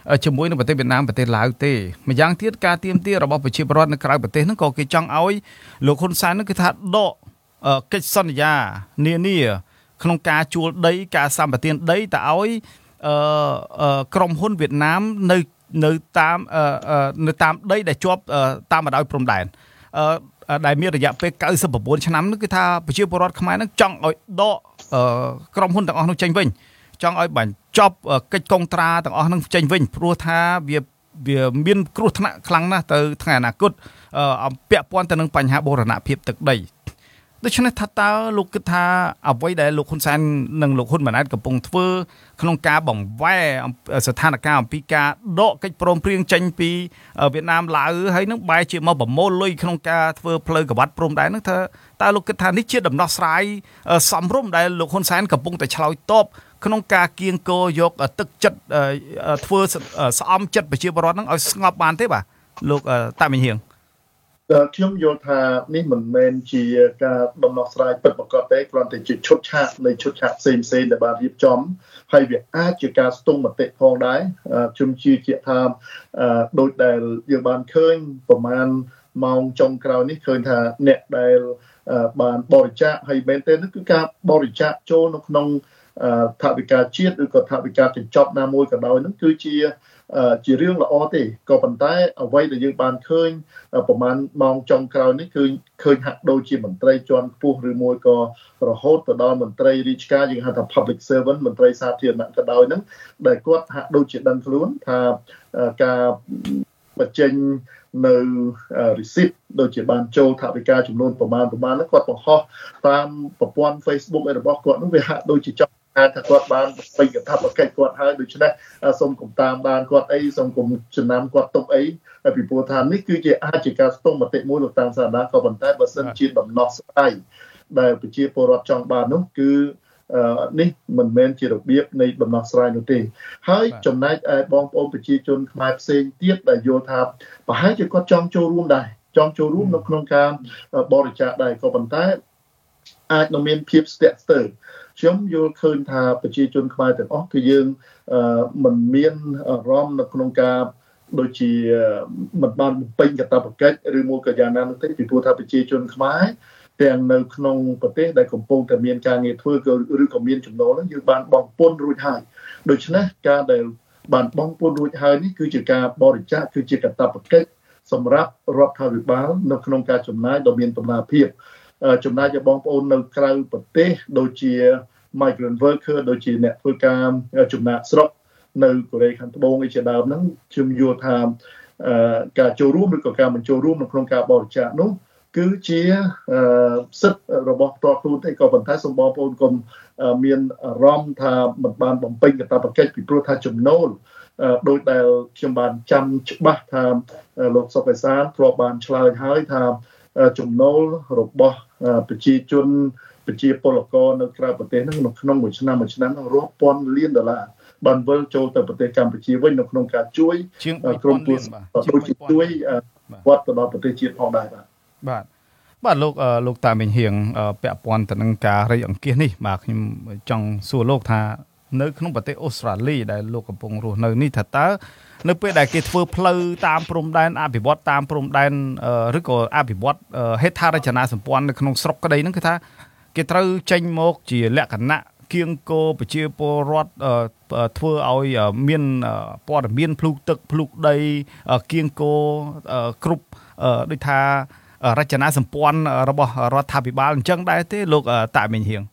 ជាមួយនឹងប្រទេសវៀតណាមប្រទេសឡាវទេម្យ៉ាងទៀតការទៀមទារបស់ប្រជាពលរដ្ឋនៅក្រៅប្រទេសហ្នឹងក៏គេចង់ឲ្យលោកហ៊ុនសែនហ្នឹងគឺថាដកកិច្ចសន្យានានាក្នុងការជួលដីការសម្បទានដីទៅឲ្យក្រុមហ៊ុនវៀតណាមនៅតាមដីដែលជាប់តាមបណ្ដោយព្រំដែនដែលមានរយៈពេល99ឆ្នាំនោះគឺថាប្រជាពលរដ្ឋខ្មែរនឹងចង់ឲ្យដកក្រុមហ៊ុនទាំងអស់នោះចេញវិញចង់ឲ្យបញ្ចប់កិច្ចកងត្រាទាំងអស់នឹងចេញវិញព្រោះថាវាមានគ្រោះថ្នាក់ខ្លាំងណាស់ទៅថ្ងៃអនាគតពាក់ព័ន្ធទៅនឹងបញ្ហាបូរណភាពទឹកដីដូច្នេះថាតើលោកគិតថាអ្វីដែលលោកហ៊ុនសែននិងលោកហ៊ុនម៉ាណែតកំពុងធ្វើក្នុងការបង្វែរស្ថានភាពអំពីការដកកិច្ចព្រមព្រៀងចេញពីវៀតណាមឡាវហើយនឹងបែរជាមកប្រមូលលុយក្នុងការធ្វើផ្លូវកវ៉ាត់ព្រំដែនហ្នឹងតើលោកគិតថានេះជាដំណោះស្រាយសមរម្យដែលលោកហ៊ុនសែនកំពុងតែឆ្លើយតបក្នុងការគៀងគរយកទឹកចិត្តធ្វើស្អំចិត្តប្រជាពលរដ្ឋហ្នឹងឲ្យស្ងប់បានទេបាទលោកតាមិញហៀងខ្ញុំយល់ថានេះមិនមែនជាការដំណោះស្រាយពិតប្រាកដទេគ្រាន់តែជាឈុតឆាកនៃឈុតឆាកផ្សេងៗដែលបានរៀបចំហើយវាអាចជាការស្ទង់មតិផងដែរខ្ញុំជឿជាក់ថាដោយដែលយើងបានឃើញប្រហែលម៉ោងចុងក្រោយនេះឃើញថាអ្នកដែលបានបរិច្ចាគហើយមែនទេនោះគឺការបរិច្ចាគចូលនៅក្នុងថវិកាជាតិឬក៏ថវិកាកញ្ចប់ណាមួយក៏ដោយនោះគឺជារឿងល្អទេក៏ប៉ុន្តែអ្វីដែលយើងបានឃើញប្រហែលម៉ោងចុងក្រោយនេះគឺឃើញហាក់ដូចជាមន្ត្រីជាន់ខ្ពស់ឬមួយក៏រហូតទៅដល់មន្ត្រីរាជការយើងហៅថា public servant មន្ត្រីសាធារណៈក៏ដោយហ្នឹងដែលគាត់ហាក់ដូចជាដឹងខ្លួនថាការបញ្ចេញនៅ receipt ដូចជាបានចូលថវិកាចំនួនប្រមាណហ្នឹងគាត់បង្ហោះតាមប្រព័ន្ធ Facebook របស់គាត់នោះវាហាក់ដូចជាចង់ថាគាត់បានពេញកាតព្វកិច្ចគាត់ហើយដូច្នេះសូមកុំតាមដានគាត់អីសូមកុំចំណាំគាត់ទុកអីហើយពីព្រោះថានេះគឺជាអាចជាការស្ទង់មតិមួយលោកតាំងសាដាក៏ប៉ុន្តែបើសិនជាដំណោះស្រាយដែលប្រជាពលរដ្ឋចង់បាននោះគឺនេះមិនមែនជារបៀបនៃដំណោះស្រាយនោះទេហើយចំណែកឯបងប្អូនប្រជាជនខ្មែរផ្សេងទៀតដែលយល់ថាប្រហែលជាគាត់ចង់ចូលរួមដែរចង់ចូលរួមនៅក្នុងការបរិច្ចាគដែរក៏ប៉ុន្តែអាចនឹងមានភាពស្ទាក់ស្ទើរខ្ញុំយល់ឃើញថាប្រជាជនខ្មែរទាំងអស់គឺយើងមិនមានអារម្មណ៍នៅក្នុងការដូចជាមិនបានបំពេញកាតព្វកិច្ចឬមួយក៏យ៉ាងណានោះទេពីព្រោះថាប្រជាជនខ្មែរទាំងនៅក្នុងប្រទេសដែលកំពុងតែមានការងារធ្វើឬក៏មានចំណូលយើងបានបង់ពន្ធរួចហើយដូច្នេះការដែលបានបង់ពន្ធរួចហើយនេះគឺជាការបរិច្ចាគគឺជាកាតព្វកិច្ចសម្រាប់រដ្ឋាភិបាលនៅក្នុងការចំណាយដ៏មានតម្លាភាពចំណាយឲ្យបងប្អូននៅក្រៅប្រទេសដូចជា migrant worker ដូចជាអ្នកធ្វើការចំណាកស្រុកនៅកូរ៉េខាងត្បូងឯជាដើមហ្នឹងខ្ញុំយល់ថាការចូលរួមឬក៏ការមិនចូលរួមនៅក្នុងការបរិច្ចាគនោះគឺជាសិទ្ធិរបស់ផ្ទាល់ខ្លួនទេក៏ប៉ុន្តែសូមបងប្អូនកុំមានអារម្មណ៍ថាមិនបានបំពេញកាតព្វកិច្ចពីព្រោះថាចំណូលដោយដែលខ្ញុំបានចាំច្បាស់ថាលោកសុកអេសានធ្លាប់បានឆ្លើយហើយថាចំណូលរបស់ប្រជាជនប្រជាពលករនៅក្រៅប្រទេសហ្នឹងនៅក្នុងមួយឆ្នាំរាប់ពាន់លានដុល្លារបានវិលចូលទៅប្រទេសកម្ពុជាវិញនៅក្នុងការជួយក្រុមគ្រួសារដូចជាជួយវត្តទៅដល់ប្រទេសជាតិផងដែរបាទលោកតាមិញហៀងពាក់ព័ន្ធទៅនឹងការរៃអង្គាសនេះបាទខ្ញុំចង់សួរលោកថានៅក្នុងប្រទេសអូស្ត្រាលីដែលលោកកំពុងរស់នៅនេះថាតើនៅពេលដែលគេធ្វើផ្លូវតាមព្រំដែនអភិវឌ្ឍតាមព្រំដែនឬក៏អភិវឌ្ឍហេដ្ឋារចនាសម្ព័ន្ធនៅក្នុងស្រុកក្តីហ្នឹងគឺថាគេត្រូវចេញមកជាលក្ខណៈគៀងគរប្រជាពលរដ្ឋធ្វើឲ្យមានព័ត៌មានភ្លុកទឹកភ្លុកដីគៀងគរគ្រប់ដូចថារចនាសម្ព័ន្ធរបស់រដ្ឋាភិបាលអញ្ចឹងដែរទេលោកតាមិញហៀង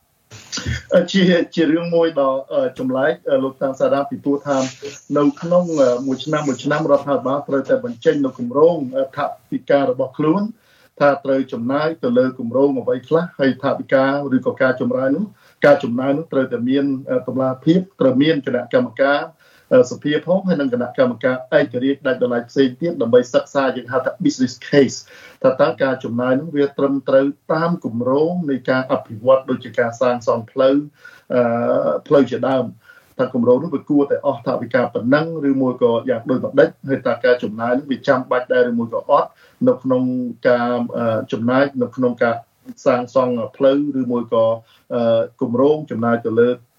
ជារឿងមួយដ៏ចម្លែកលោកតាំងសារាពីព្រោះថានៅក្នុងមួយឆ្នាំរដ្ឋាភិបាលត្រូវតែបញ្ចេញនៅគម្រោងថវិការបស់ខ្លួនថាត្រូវចំណាយទៅលើគម្រោងអ្វីខ្លះហើយថវិកាឬក៏ការចំណាយនោះត្រូវតែមានតម្លាភាពត្រូវមានគណៈកម្មការសភាផងហើយនិងគណៈកម្មការឯករាជ្យដាច់ដោយឡែកផ្សេងទៀតដើម្បីសិក្សាយើងហៅថា business case ថាតើការចំណាយនោះវាត្រឹមត្រូវតាមគម្រោងនៃការអភិវឌ្ឍដូចជាការសាងសង់ផ្លូវជាដើមថាគម្រោងនោះវាគួរតែអស់ថវិកាប៉ុណ្ណឹងឬមួយក៏យ៉ាងដូចម្ដេចហើយតើការចំណាយនោះវាចាំបាច់ដែរឬមួយក៏អត់នៅក្នុងការចំណាយនៅក្នុងការសាងសង់ផ្លូវឬមួយក៏គម្រោងចំណាយទៅលើ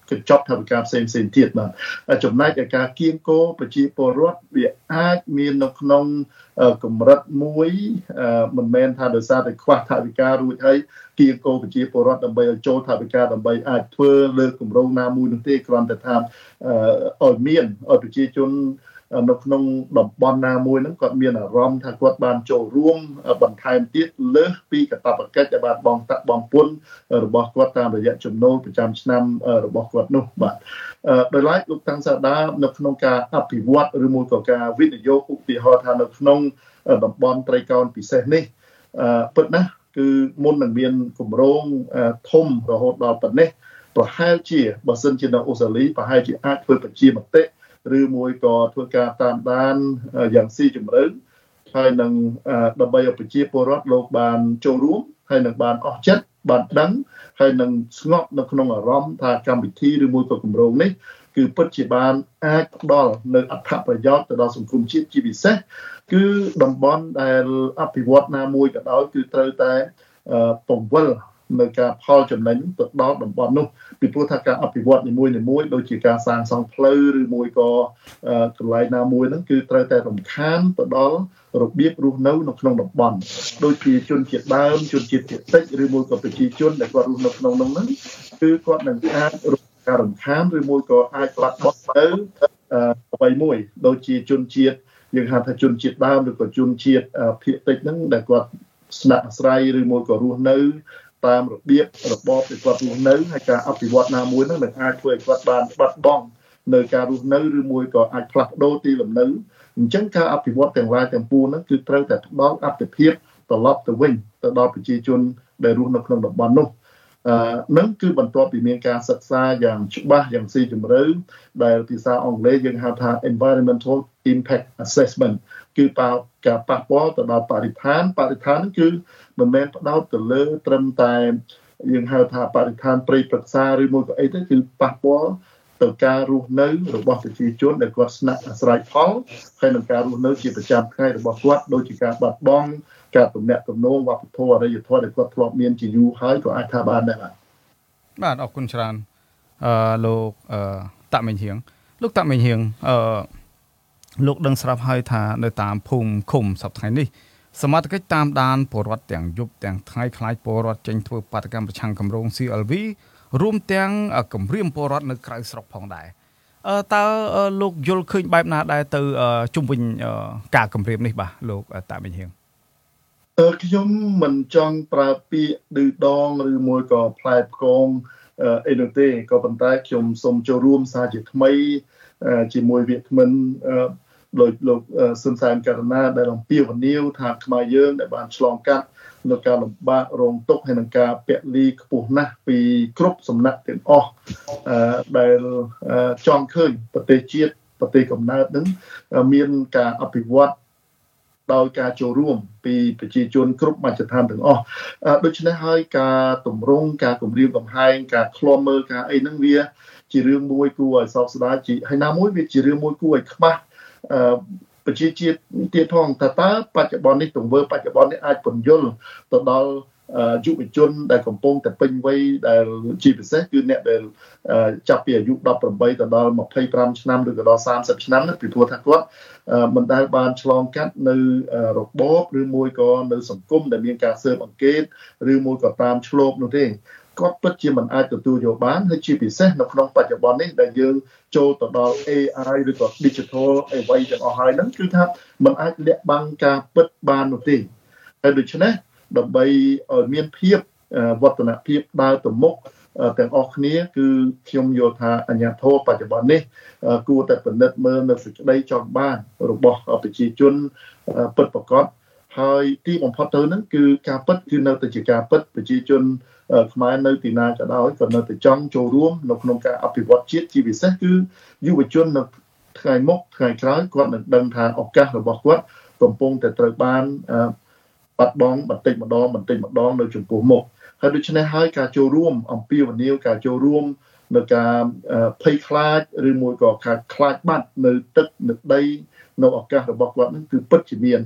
កញ្ចប់ថវិកាផ្សេងទៀតបាទចំណែកឯការគៀងគោប្រជាពលរដ្ឋវាអាចមាននៅក្នុងកម្រិតមួយមិនមែនថាដោយសារតែខ្វះថវិការួចហើយគៀងគោប្រជាពលរដ្ឋដើម្បីឲ្យចូលថវិកាដើម្បីអាចធ្វើលើគម្រោងណាមួយនោះទេគ្រាន់តែថាឲ្យមានឲ្យប្រជាជននៅក្នុងតំបន់ណាមួយហ្នឹងគាត់មានអារម្មណ៍ថាគាត់បានចូលរួមបន្ថែមទៀតលើសពីកាតព្វកិច្ចដែលបានបងពុនរបស់គាត់តាមរយៈចំណូលប្រចាំឆ្នាំរបស់គាត់នោះបាទដោយឡែកលោកតាំងសាដានៅក្នុងការអភិវឌ្ឍឬមួយក៏ការវិនិយោគឧទាហរណ៍ថានៅក្នុងតំបន់ត្រីកោណពិសេសនេះពិតណាស់គឺមុននឹងមានគម្រោងធំរហូតដល់ប៉ុណ្ណេះប្រហែលជាបើសិនជានៅអូស្ត្រាលីប្រហែលជាអាចធ្វើប្រជាមតិឬមួយក៏ធ្វើការតាមដានយ៉ាងស៊ីជម្រៅហើយនឹងដើម្បីឲ្យប្រជាពលរដ្ឋលោកបានចូលរួមហើយនឹងបានអស់ចិត្តបានដឹងហើយនឹងស្ងប់នៅក្នុងអារម្មណ៍ថាកម្មវិធីឬមួយក៏គម្រោងនេះគឺពិតជាបានអាចផ្ដល់នៅអត្ថប្រយោជន៍ទៅដល់សង្គមជាតិជាពិសេសគឺតំបន់ដែលអភិវឌ្ឍណាមួយក៏ដោយគឺត្រូវតែពង្វិលនៅការផលចំណេញទៅដល់តំបន់នោះពីព្រោះថាការអភិវឌ្ឍនីមួយៗដូចជាការសាងសង់ផ្លូវឬមួយក៏កន្លែងណាមួយហ្នឹងគឺត្រូវតែរំខានទៅដល់របៀបរស់នៅក្នុងតំបន់ដូចជាជនជាតិដើមជនជាតិភាគតិចឬមួយក៏ប្រជាជនដែលគាត់រស់នៅក្នុងនោះហ្នឹងគឺគាត់នឹងអាចការរំខានឬមួយក៏អាចបាត់បង់ទៅអ្វីមួយដូចជាជនជាតិយើងហៅថាជនជាតិដើមឬក៏ជនជាតិភាគតិចហ្នឹងដែលគាត់ស្នាក់អាស្រ័យឬមួយក៏រស់នៅតាមរបៀបរបបដែលគាត់រស់នៅហើយការអភិវឌ្ឍណាមួយហ្នឹងនឹងអាចធ្វើឲ្យគាត់បានបាត់បង់នៅការរស់នៅឬមួយក៏អាចផ្លាស់ប្ដូរទីលំនៅអញ្ចឹងការអភិវឌ្ឍទាំងឡាយទាំងពួងហ្នឹងគឺត្រូវតែផ្ដល់អត្ថប្រយោជន៍ត្រឡប់ទៅវិញទៅដល់ប្រជាជនដែលរស់នៅក្នុងតំបន់នោះនឹងគឺបន្ទាប់ពីមានការសិក្សាយ៉ាងច្បាស់យ៉ាងស៊ីជម្រៅដែលភាសាអង់គ្លេសយើងហៅថា environmental impact assessment គឺការប៉ះពាល់ទៅដល់បរិស្ថានហ្នឹងគឺមិនមែនផ្ដោតទៅលើត្រឹមតែយើងហៅថាបរិស្ថានព្រៃព្រឹក្សាឬមួយក៏អីទេគឺប៉ះពាល់ទៅការរស់នៅរបស់ប្រជាជនដែលគាត់ស្នាក់អាស្រ័យផលហើយនឹងការរស់នៅជាប្រចាំថ្ងៃរបស់គាត់ដូចជាការបាត់បង់ការទំនាក់ទំនងវប្បធម៌អរិយធម៌ដែលគាត់ធ្លាប់មានជាយូរហើយក៏អាចថាបានដែរបាទអរគុណច្រើនលោកតាក់មេងហៀងលោកតាក់មេងហៀងលោកដឹងស្រាប់ហើយថានៅតាមភូមិឃុំសប្តាហ៍នេះសមត្ថកិច្ចតាមដានពលរដ្ឋទាំងយប់ទាំងថ្ងៃខ្លាចពលរដ្ឋចេញធ្វើបាតកម្មប្រឆាំងគម្រោង CLV រួមទាំងគម្រាមពលរដ្ឋនៅក្រៅស្រុកផងដែរតើលោកយល់ឃើញបែបណាដែរទៅជុំវិញការគម្រាមនេះបាទលោកតាមេងហៀងខ្ញុំមិនចង់ប្រើពាក្យឌឺដងឬមួយក៏ផ្លែផ្គងអីនោះទេក៏ប៉ុន្តែខ្ញុំសូមចូលរួមសារជាថ្មីជាមួយវាគ្មិនលោកស៊ុនសែនករណាដែលអំពាវនាវថាខ្មែរយើងដែលបានឆ្លងកាត់នៅការលំបាករងទុក្ខហើយនឹងការពលីខ្ពស់ណាស់ពីគ្រប់សំណាក់ទាំងអស់ដែលចង់ឃើញប្រទេសជាតិប្រទេសកំណើតនឹងមានការអភិវឌ្ឍដោយការចូលរួមពីប្រជាជនគ្រប់មជ្ឈដ្ឋានទាំងអស់ដូច្នេះហើយការតម្រង់ការគម្រាមកំហែងការឃ្លាំមើលការអីហ្នឹងវាជារឿងមួយគួរឲ្យសោកស្ដាយហើយណាមួយវាជារឿងមួយគួរឲ្យខ្មាស់ប្រជាជាតិទៀតផងតើបច្ចុប្បន្ននេះទង្វើបច្ចុប្បន្ននេះអាចពន្យល់ទៅដល់យុវជនដែលកំពុងតែពេញវ័យដែលជាពិសេសគឺអ្នកដែលចាប់ពីអាយុ18ទៅដល់25ឆ្នាំឬក៏ដល់30ឆ្នាំពីព្រោះថាគាត់មិនដែលបានឆ្លងកាត់នៅរបបឬមួយក៏នៅសង្គមដែលមានការស៊ើបអង្កេតឬមួយក៏តាមឆ្លូបនោះទេគាត់ពិតជាមិនអាចទទួលយកបានហើយជាពិសេសនៅក្នុងបច្ចុប្បន្ននេះដែលយើងចូលទៅដល់ AI ឬក៏ digital អីវ៉ៃទាំងអស់ហើយហ្នឹងគឺថាมันអាចលាក់បាំងការពិតបាននោះទេហើយដូច្នេះដើម្បីឲ្យមានភាពវឌ្ឍនភាពដើរទៅមុខទាំងអស់គ្នាគឺខ្ញុំយល់ថាអាជ្ញាធរបច្ចុប្បន្ននេះគួរតែពិនិត្យមើលនៅសេចក្តីចង់បានរបស់ប្រជាជនពិតប្រាកដហើយទីបំផុតទៅហ្នឹងគឺការពិតគឺនៅតែជាការពិតប្រជាជនខ្មែរនៅទីណាក៏ដោយក៏នៅតែចង់ចូលរួមនៅក្នុងការអភិវឌ្ឍជាតិជាពិសេសគឺយុវជននៅថ្ងៃមុខថ្ងៃក្រោយគាត់នឹងដឹងថាឱកាសរបស់គាត់កំពុងតែត្រូវបានបាត់បង់បន្តិចម្ដងនៅចំពោះមុខហើយដូច្នេះហើយការចូលរួមអំពាវនាវការចូលរួមនៅការភ័យខ្លាចឬមួយក៏ការខ្លាចបាត់នៅទឹកនៅដីនៅឱកាសរបស់គាត់នឹងគឺពិតជាមានហ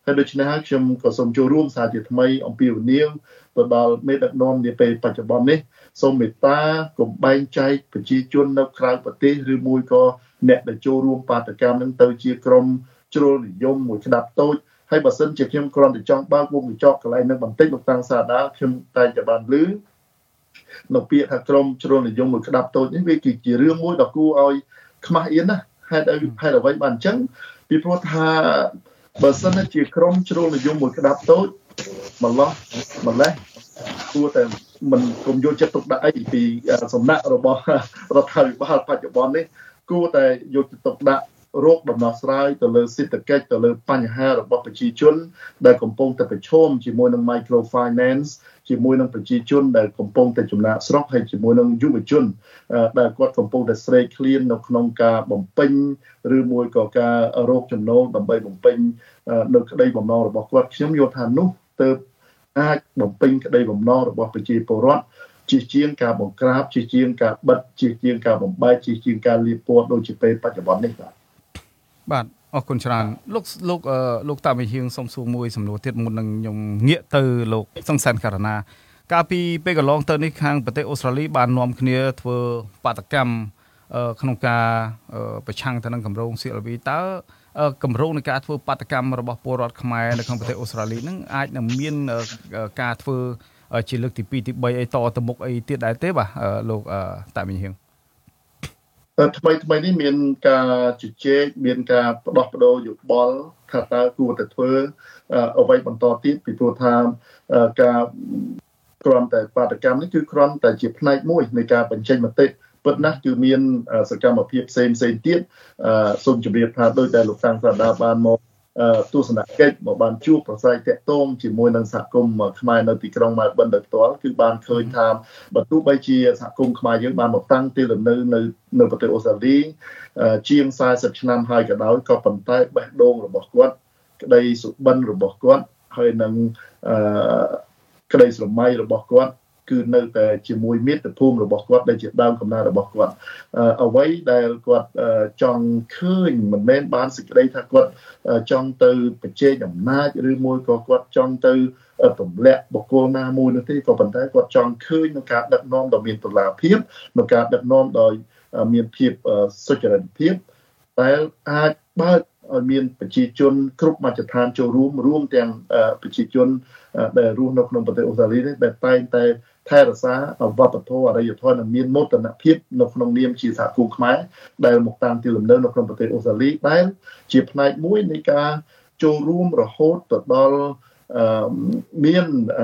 ហើយដូច្នេះហើយខ្ញុំក៏សូមចូលរួមសារជាថ្មីអំពីវិនាមទៅដល់មេដឹកនាំនាពេលបច្ចុប្បន្ននេះសូមមេត្តាកុំបែងចែកប្រជាជននៅក្រៅប្រទេសឬមួយក៏អ្នកដែលចូលរួមបាតកម្មនឹងទៅជាក្រុមជ្រុលនិយមមួយក្តាប់តូចហើយបើសិនជាខ្ញុំគ្រាន់តែចង់បើកវងកញ្ចក់កន្លែងនឹងបន្តិចលោកតាំងសាដាខ្ញុំតែងតែបានឮនៅពាក្យថាក្រុមជ្រុលនិយមមួយក្តាប់តូចនេះវាគឺជារឿងមួយដ៏គួរឲ្យខ្មាស់អៀនណាហេតុអ្វីបានអញ្ចឹងពីព្រោះថាបើសិនជាក្រុមជ្រុលនិយមមួយក្តាប់តូចម្លេះគួរតែមិនគុំយកចិត្តទុកដាក់អីពីសំណាក់របស់រដ្ឋាភិបាលបច្ចុប្បន្ននេះគួរតែយកចិត្តទុកដាក់រោគដំណោះស្រាយទៅលើសេដ្ឋកិច្ចទៅលើបញ្ហារបស់ប្រជាជនដែលកំពុងតែប្រឈមជាមួយនឹង microfinance ជាមួយនឹងប្រជាជនដែលកំពុងតែចំណាក់ស្រុកហើយជាមួយនឹងយុវជនដែលគាត់កំពុងតែស្រេកឃ្លាននៅក្នុងការបំពេញឬមួយក៏ការរកចំណូលដើម្បីបំពេញនៅក្តីបំណងរបស់គាត់ខ្ញុំយល់ថានោះទើបអាចបំពេញក្តីបំណងរបស់ប្រជាពលរដ្ឋជាជាងការបង្ក្រាបជាជាងការបិទជាជាងការបំបែកជាជាងការលាបពណ៌ដូចជាពេលបច្ចុប្បន្ននេះបាទអរគុណច្រើនលោកតាវិហៀងសុំសួរមួយសំណួរទៀតមុននឹងខ្ញុំងាកទៅលោកសង្សានករណាកាលពីពេលកន្លងទៅនេះខាងប្រទេសអូស្ត្រាលីបាននាំគ្នាធ្វើបាតកម្មក្នុងការប្រឆាំងទៅនឹងគម្រោង CLV តើគម្រោងនៃការធ្វើបាតកម្មរបស់ពលរដ្ឋខ្មែរនៅក្នុងប្រទេសអូស្ត្រាលីនឹងអាចនឹងមានការធ្វើជាលើកទី2ទី3អីតទៅមុខអីទៀតដែរទេបាទលោកតាវិហៀងថ្មីនេះមានការជជែកមានការផ្ដោះប្ដូរយោបល់ថាតើគួរតែធ្វើអ្វីបន្តទៀតពីព្រោះថាការគ្រាន់តែបាតកម្មនេះគឺគ្រាន់តែជាផ្នែកមួយនៃការបញ្ចេញមតិពិតណាស់គឺមានសកម្មភាពផ្សេងទៀតសូមជម្រាបថាដោយតែលោកតាំងសាដាបានមកទស្សនកិច្ចមកបានជួបប្រស័យតាក់ទងជាមួយនឹងសហគមន៍ខ្មែរនៅទីក្រុងម៉ែលប៊នដោយផ្ទាល់គឺបានឃើញថាបើទោះបីជាសហគមន៍ខ្មែរយើងបានមកតាំងទីលំនៅប្រទេសអូស្ត្រាលីជាង40ឆ្នាំហើយក៏ដោយក៏ប៉ុន្តែបេះដូងរបស់គាត់ក្តីសុបិនរបស់គាត់ហើយនឹងក្តីស្រមៃរបស់គាត់គឺនៅតែជាមួយមាតុភូមិរបស់គាត់ដែលជាដើមកំណើតរបស់គាត់អ្វីដែលគាត់ចង់ឃើញមិនមែនបានសេចក្តីថាគាត់ចង់ទៅប្រជែកអំណាចឬមួយក៏គាត់ចង់ទៅទម្លាក់បុគ្គលណាមួយនោះទេក៏ប៉ុន្តែគាត់ចង់ឃើញនឹងការដឹកនាំដ៏មានតុលាភាពនឹងការដឹកនាំដោយមានភាពសុចរិតភាពដែលអាចបើកឲ្យមានប្រជាជនគ្រប់មជ្ឈដ្ឋានចូលរួមទាំងប្រជាជនដែលរស់នៅក្នុងប្រទេសអូស្ត្រាលីនេះដែលតែងតែថែរក្សាវប្បធម៌អរិយធម៌និងមានមោទនភាពនៅក្នុងនាមជាសហគមន៍ខ្មែរដែលមកតាមទីលំនៅនៅក្នុងប្រទេសអូស្ត្រាលីដែលជាផ្នែកមួយនៃការចូលរួមរហូតទៅដល់មាន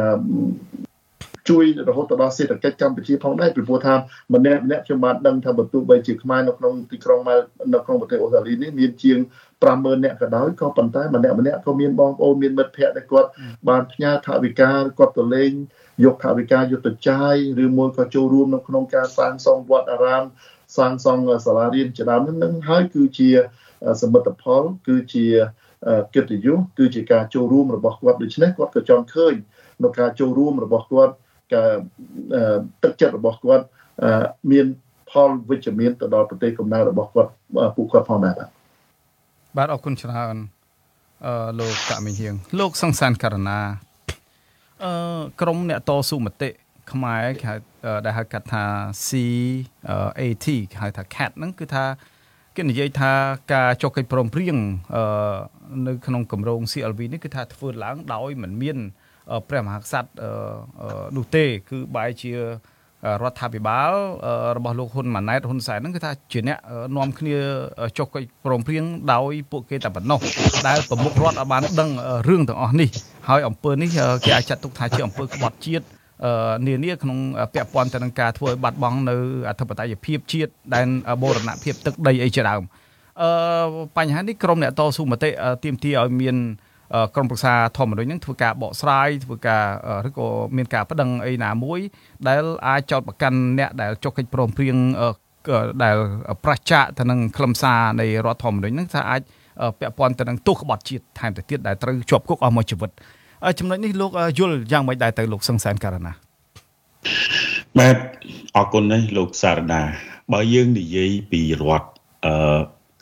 ជួយរហូតដល់សេដ្ឋកិច្ចកម្ពុជាផងដែរពីព្រោះថាម្នាក់ខ្ញុំបានដឹងថាបើទោះបីជាខ្មែរនៅក្នុងទីក្រុងម៉ែលនៅក្នុងប្រទេសអូស្ត្រាលីនេះមានជាង 50,000 នាក់ក៏ដោយក៏ប៉ុន្តែម្នាក់ក៏មានបងប្អូនមានមិត្តភ័ក្តិដែលគាត់បានផ្ញើថវិកាគាត់ទៅលេងយកថវិកាយកទៅចាយឬមួយក៏ចូលរួមនៅក្នុងការសាងសង់វត្តអារាមសាងសង់សាលារៀនជាដើមនឹងហើយគឺជាសមិទ្ធផលគឺជាកិត្តិយសគឺជាការចូលរួមរបស់គាត់ដូច្នេះគាត់ក៏ចង់ឃើញនៅការចូលរួមរបស់គាត់ការទឹកចិត្តរបស់គាត់មានផលវិជ្ជមានទៅដល់ប្រទេសកំណើតរបស់គាត់ពួកគាត់ផងដែរបាទអរគុណច្រើនលោកតាមីហៀងលោកសង្សានករណាក្រុមអ្នកតស៊ូមតិខ្មែរដែលហៅកាត់ថា CAT គេហៅថា CAT ហ្នឹងគឺថាគេនិយាយថាការចុះកិច្ចព្រមព្រៀងនៅក្នុងគម្រោង CLV នេះគឺថាធ្វើឡើងដោយមិនមានព្រះមហាក្សត្រនោះទេគឺបែរជារដ្ឋាភិបាលរបស់លោកហ៊ុនម៉ាណែតហ៊ុនសែនហ្នឹងគឺថាជាអ្នកនាំគ្នាចុះកិច្ចព្រមព្រៀងដោយពួកគេតែប៉ុណ្ណោះដែលប្រមុខរដ្ឋបានដឹងរឿងទាំងអស់នេះហើយអំពើនេះគេអាចចាត់ទុកថាជាអំពើក្បត់ជាតិនានាក្នុងពាក់ព័ន្ធទៅនឹងការធ្វើឲ្យបាត់បង់នៅអធិបតេយ្យភាពជាតិដែនបូរណភាពទឹកដីអីជាដើមបញ្ហានេះក្រុមអ្នកតស៊ូមតិទាមទារឲ្យមានក្រុមប្រឹក្សាធម្មមនុស្សនឹងធ្វើការបកស្រាយធ្វើការឬក៏មានការប្តឹងអីណាមួយដែលអាចចោទប្រកាន់អ្នកដែលចុះកិច្ចព្រមព្រៀងដែលប្រឆាចទៅនឹងខ្លឹមសារនៃរដ្ឋធម្មនុញ្ញនឹងថាអាចពាក់ព័ន្ធទៅនឹងទោសក្បត់ជាតិថែមទៅទៀតដែលត្រូវជាប់គុកអស់មួយជីវិតចំណុចនេះលោកយល់យ៉ាងម៉េចដែរទៅលោកសង្សានករណាបាទអរគុណណាស់លោកសារដាបើយើងនិយាយពីរដ្ឋ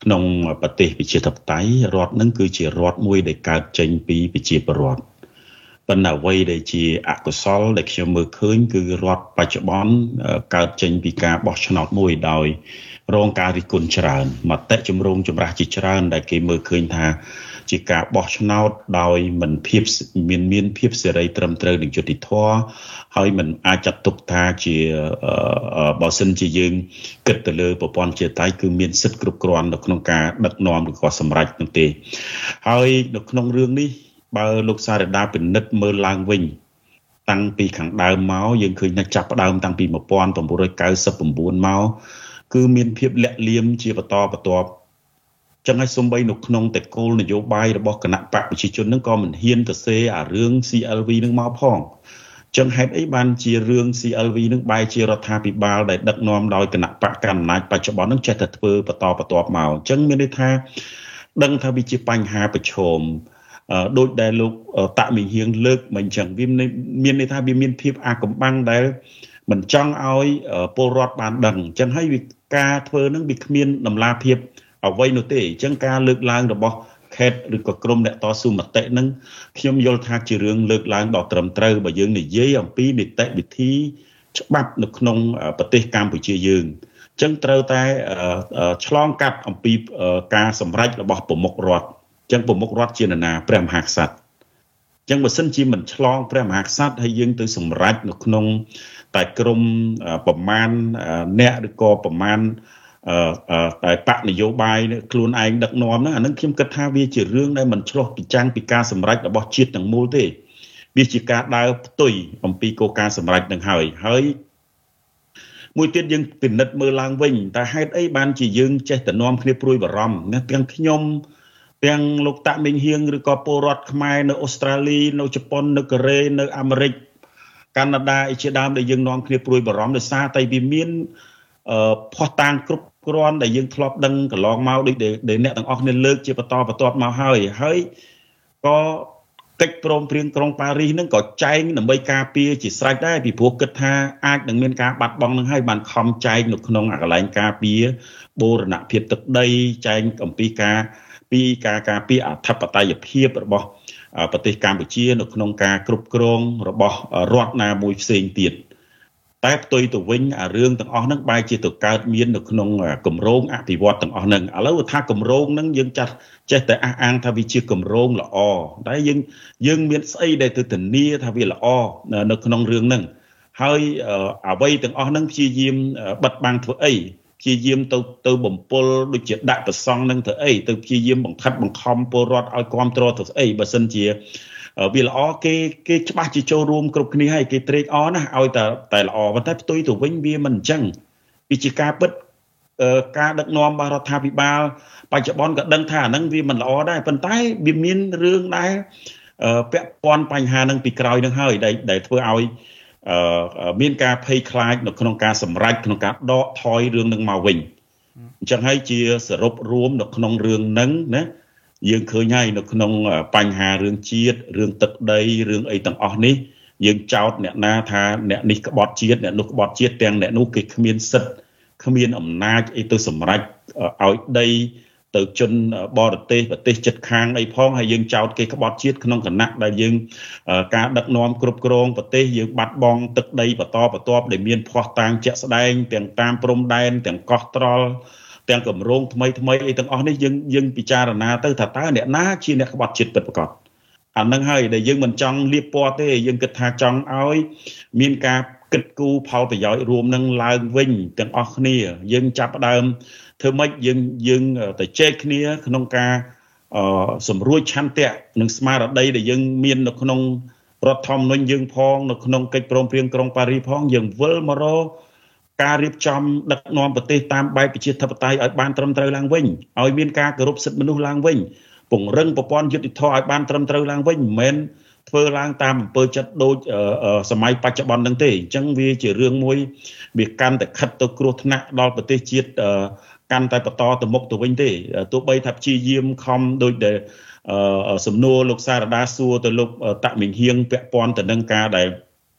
ក្នុងប្រទេសប្រជាធិបតេយ្យរដ្ឋនឹងគឺជារដ្ឋមួយដែលកើតចេញពីប្រជាពលរដ្ឋប៉ុន្តែអ្វីដែលជាអកុសលដែលខ្ញុំមើលឃើញគឺរដ្ឋបច្ចុប្បន្នកើតចេញពីការបោះឆ្នោតមួយដោយរងការរិះគន់ច្រើនមតិជំរងចម្រាស់ជាច្រើនដែលគេមើលឃើញថាជាការបោះឆ្នោតដោយមានភាពសេរីត្រឹមត្រូវនិងយុត្តិធម៌ហើយมันអាចចាត់ទុកថាជាបើសិនជាយើងគិតទៅលើប្រព័ន្ធជាតិគឺមានសិទ្ធិគ្រប់គ្រាន់នៅក្នុងការដឹកនាំឬក៏សម្រេចនោះទេហើយនៅក្នុងរឿងនេះបើលោកសារដាពិនិត្យមើលឡើងវិញតាំងពីខាងដើមមកយើងឃើញថាចាប់ផ្ដើមតាំងពី1999មកគឺមានភាពលាក់លៀមជាបន្តបន្ទាប់ចឹងហើយសូម្បីនៅក្នុងតែគោលនយោបាយរបស់គណៈបកប្រជាជននឹងក៏មិនហ៊ានទៅសេអារឿង CLV នឹងមកផងចឹងហេតុអីបានជារឿង CLV នឹងបែរជារដ្ឋាភិបាលដែលដឹកនាំដោយគណៈបកកណ្ដាលអំណាចបច្ចុប្បន្ននឹងចេះតែធ្វើបន្តបន្ទាប់មកចឹងមានន័យថាដឹងថាវាជាបញ្ហាប្រឈមដូចដែលលោកតាក់មីហៀងលើកមិនចឹងវាមានន័យថាវាមានភាពអាកំបាំងដែលមិនចង់ឲ្យពលរដ្ឋបានដឹងចឹងហើយវាការធ្វើនឹងវាគ្មានតម្លាភាពអ្វីនោះទេអញ្ចឹងការលើកឡើងរបស់ខេត្តឬក៏ក្រុមអ្នកតស៊ូមតិនឹងខ្ញុំយល់ថាជារឿងលើកឡើងដ៏ត្រឹមត្រូវបើយើងនិយាយអំពីនីតិវិធីច្បាប់នៅក្នុងប្រទេសកម្ពុជាយើងអញ្ចឹងត្រូវតែឆ្លងកាត់អំពីការសម្រេចរបស់ប្រមុខរដ្ឋអញ្ចឹងប្រមុខរដ្ឋជានរណាព្រះមហាក្សត្រអញ្ចឹងបើសិនជាមិនឆ្លងព្រះមហាក្សត្រហើយយើងទៅសម្រេចនៅក្នុងតែក្រុមប្រមាណអ្នកឬក៏ប្រមាណតែបកនយោបាយខ្លួនឯងដឹកនាំហ្នឹងអានឹងខ្ញុំគិតថាវាជារឿងដែលមិនឆ្លោះពីចាំងពីការសម្រេចរបស់ជាតិទាំងមូលទេវាជាការដើរផ្ទុយអំពីគោលការណ៍សម្រេចនឹងហើយមួយទៀតយើងពិនិត្យមើលឡើងវិញតើហេតុអីបានជាយើងចេះតែនាំគ្នាព្រួយបារម្ភណាទាំងខ្ញុំទាំងលោកតាក់មីងហៀងឬក៏ពលរដ្ឋខ្មែរនៅអូស្ត្រាលីនៅជប៉ុននៅកូរ៉េនៅអាមេរិកកាណាដាជាដើមដែលយើងនាំគ្នាព្រួយបារម្ភដោយសារតែវាមានផុសតាងគ្រប់គ្រាន់ដែលយើងធ្លាប់ដឹងកន្លងមកដូចដែលអ្នកទាំងអស់គ្នាលើកជាបន្តបន្ទាប់មកហើយក៏កិច្ចព្រមព្រៀងក្រុងប៉ារីសហ្នឹងក៏ចែងដើម្បីការពារជាស្រេចដែរពីព្រោះគិតថាអាចនឹងមានការបាត់បង់នឹងហើយបានខំចែងនៅក្នុងកន្លែងការពារបូរណភាពទឹកដីចែងអំពីការការពារអធិបតេយ្យភាពរបស់ប្រទេសកម្ពុជានៅក្នុងការគ្រប់គ្រងរបស់រដ្ឋណាមួយផ្សេងទៀតតែផ្ទុយទៅវិញអារឿងទាំងអស់ហ្នឹងបែរជាទៅកើតមាននៅក្នុងគម្រោងអភិវឌ្ឍទាំងអស់ហ្នឹងឥឡូវថាគម្រោងហ្នឹងយើងចាត់ចេះតែអះអាងថាវាជាគម្រោងល្អតែយើងមានស្អីដែលទៅធានាថាវាល្អនៅក្នុងរឿងហ្នឹងហើយអ្វីទាំងអស់ហ្នឹងព្យាយាមបិទបាំងធ្វើអីព្យាយាមទៅបំពល់ដូចជាដាក់ប្រសង់ហ្នឹងធ្វើអីទៅព្យាយាមបង្ខិតបង្ខំពលរដ្ឋឲ្យគ្រប់គ្រងទៅស្អីបើសិនជាវាល្អគេច្បាស់ជាចូលរួមគ្រប់គ្នាហើយគេត្រេកអរណាស់ឲ្យតែល្អប៉ុន្តែផ្ទុយទៅវិញវាមិនអញ្ចឹងវាជាការពិតការដឹកនាំរបស់រដ្ឋាភិបាលបច្ចុប្បន្នក៏ដឹងថាអាហ្នឹងវាមិនល្អដែរប៉ុន្តែវាមានរឿងដែរពាក់ព័ន្ធបញ្ហាហ្នឹងពីក្រោយហ្នឹងហើយដែលធ្វើឲ្យមានការភ័យខ្លាចនៅក្នុងការសម្រេចក្នុងការដកថយរឿងហ្នឹងមកវិញអញ្ចឹងហើយជាសរុបរួមនៅក្នុងរឿងហ្នឹងណាយើងឃើញហើយនៅក្នុងបញ្ហារឿងជាតិរឿងទឹកដីរឿងអីទាំងអស់នេះយើងចោទអ្នកណាថាអ្នកនេះក្បត់ជាតិអ្នកនោះក្បត់ជាតិទាំងអ្នកនោះគេគ្មានសិទ្ធិគ្មានអំណាចអីទៅសម្រេចឲ្យដីទៅជនបរទេសប្រទេសជិតខាងអីផងហើយយើងចោទគេក្បត់ជាតិក្នុងគណៈដែលយើងការដឹកនាំគ្រប់គ្រងប្រទេសយើងបាត់បង់ទឹកដីបន្តបន្ទាប់ដែលមានភ័ស្តុតាងជាក់ស្ដែងទាំងតាមព្រំដែនទាំងកោះត្រល់ទាំងគម្រោងថ្មីអីទាំងអស់នេះយើងពិចារណាទៅថាតើអ្នកណាជាអ្នកក្បត់ជាតិពិតប្រាកដអាហ្នឹងហើយដែលយើងមិនចង់លៀបពណ៌ទេយើងគិតថាចង់ឲ្យមានការគិតគូរផលប្រយោជន៍រួមនឹងឡើងវិញទាំងអស់គ្នាយើងចាប់ផ្ដើមធ្វើម៉េចយើងទៅជែកគ្នាក្នុងការសម្រួលឆន្ទៈនិងស្មារតីដែលយើងមាននៅក្នុងរដ្ឋធម្មនុញ្ញយើងផងនៅក្នុងកិច្ចព្រមព្រៀងក្រុងប៉ារីសផងយើងវិលមករកការរៀបចំដឹកនាំប្រទេសតាមបែបប្រជាធិបតេយ្យឲ្យបានត្រឹមត្រូវឡើងវិញឲ្យមានការគោរពសិទ្ធិមនុស្សឡើងវិញពង្រឹងប្រព័ន្ធយុត្តិធម៌ឲ្យបានត្រឹមត្រូវឡើងវិញមិនមែនធ្វើឡើងតាមអំពើចិត្តដូចសម័យបច្ចុប្បន្នហ្នឹងទេអញ្ចឹងវាជារឿងមួយវាកាន់តែខិតទៅគ្រោះថ្នាក់ដល់ប្រទេសជាតិកាន់តែបន្តទៅមុខទៅវិញទេទោះបីថាព្យាយាមខំដូចដែលសំណួរលោកសារដាសួរទៅលោកតាក់មីងហៀងពាក់ព័ន្ធទៅនឹងការដែល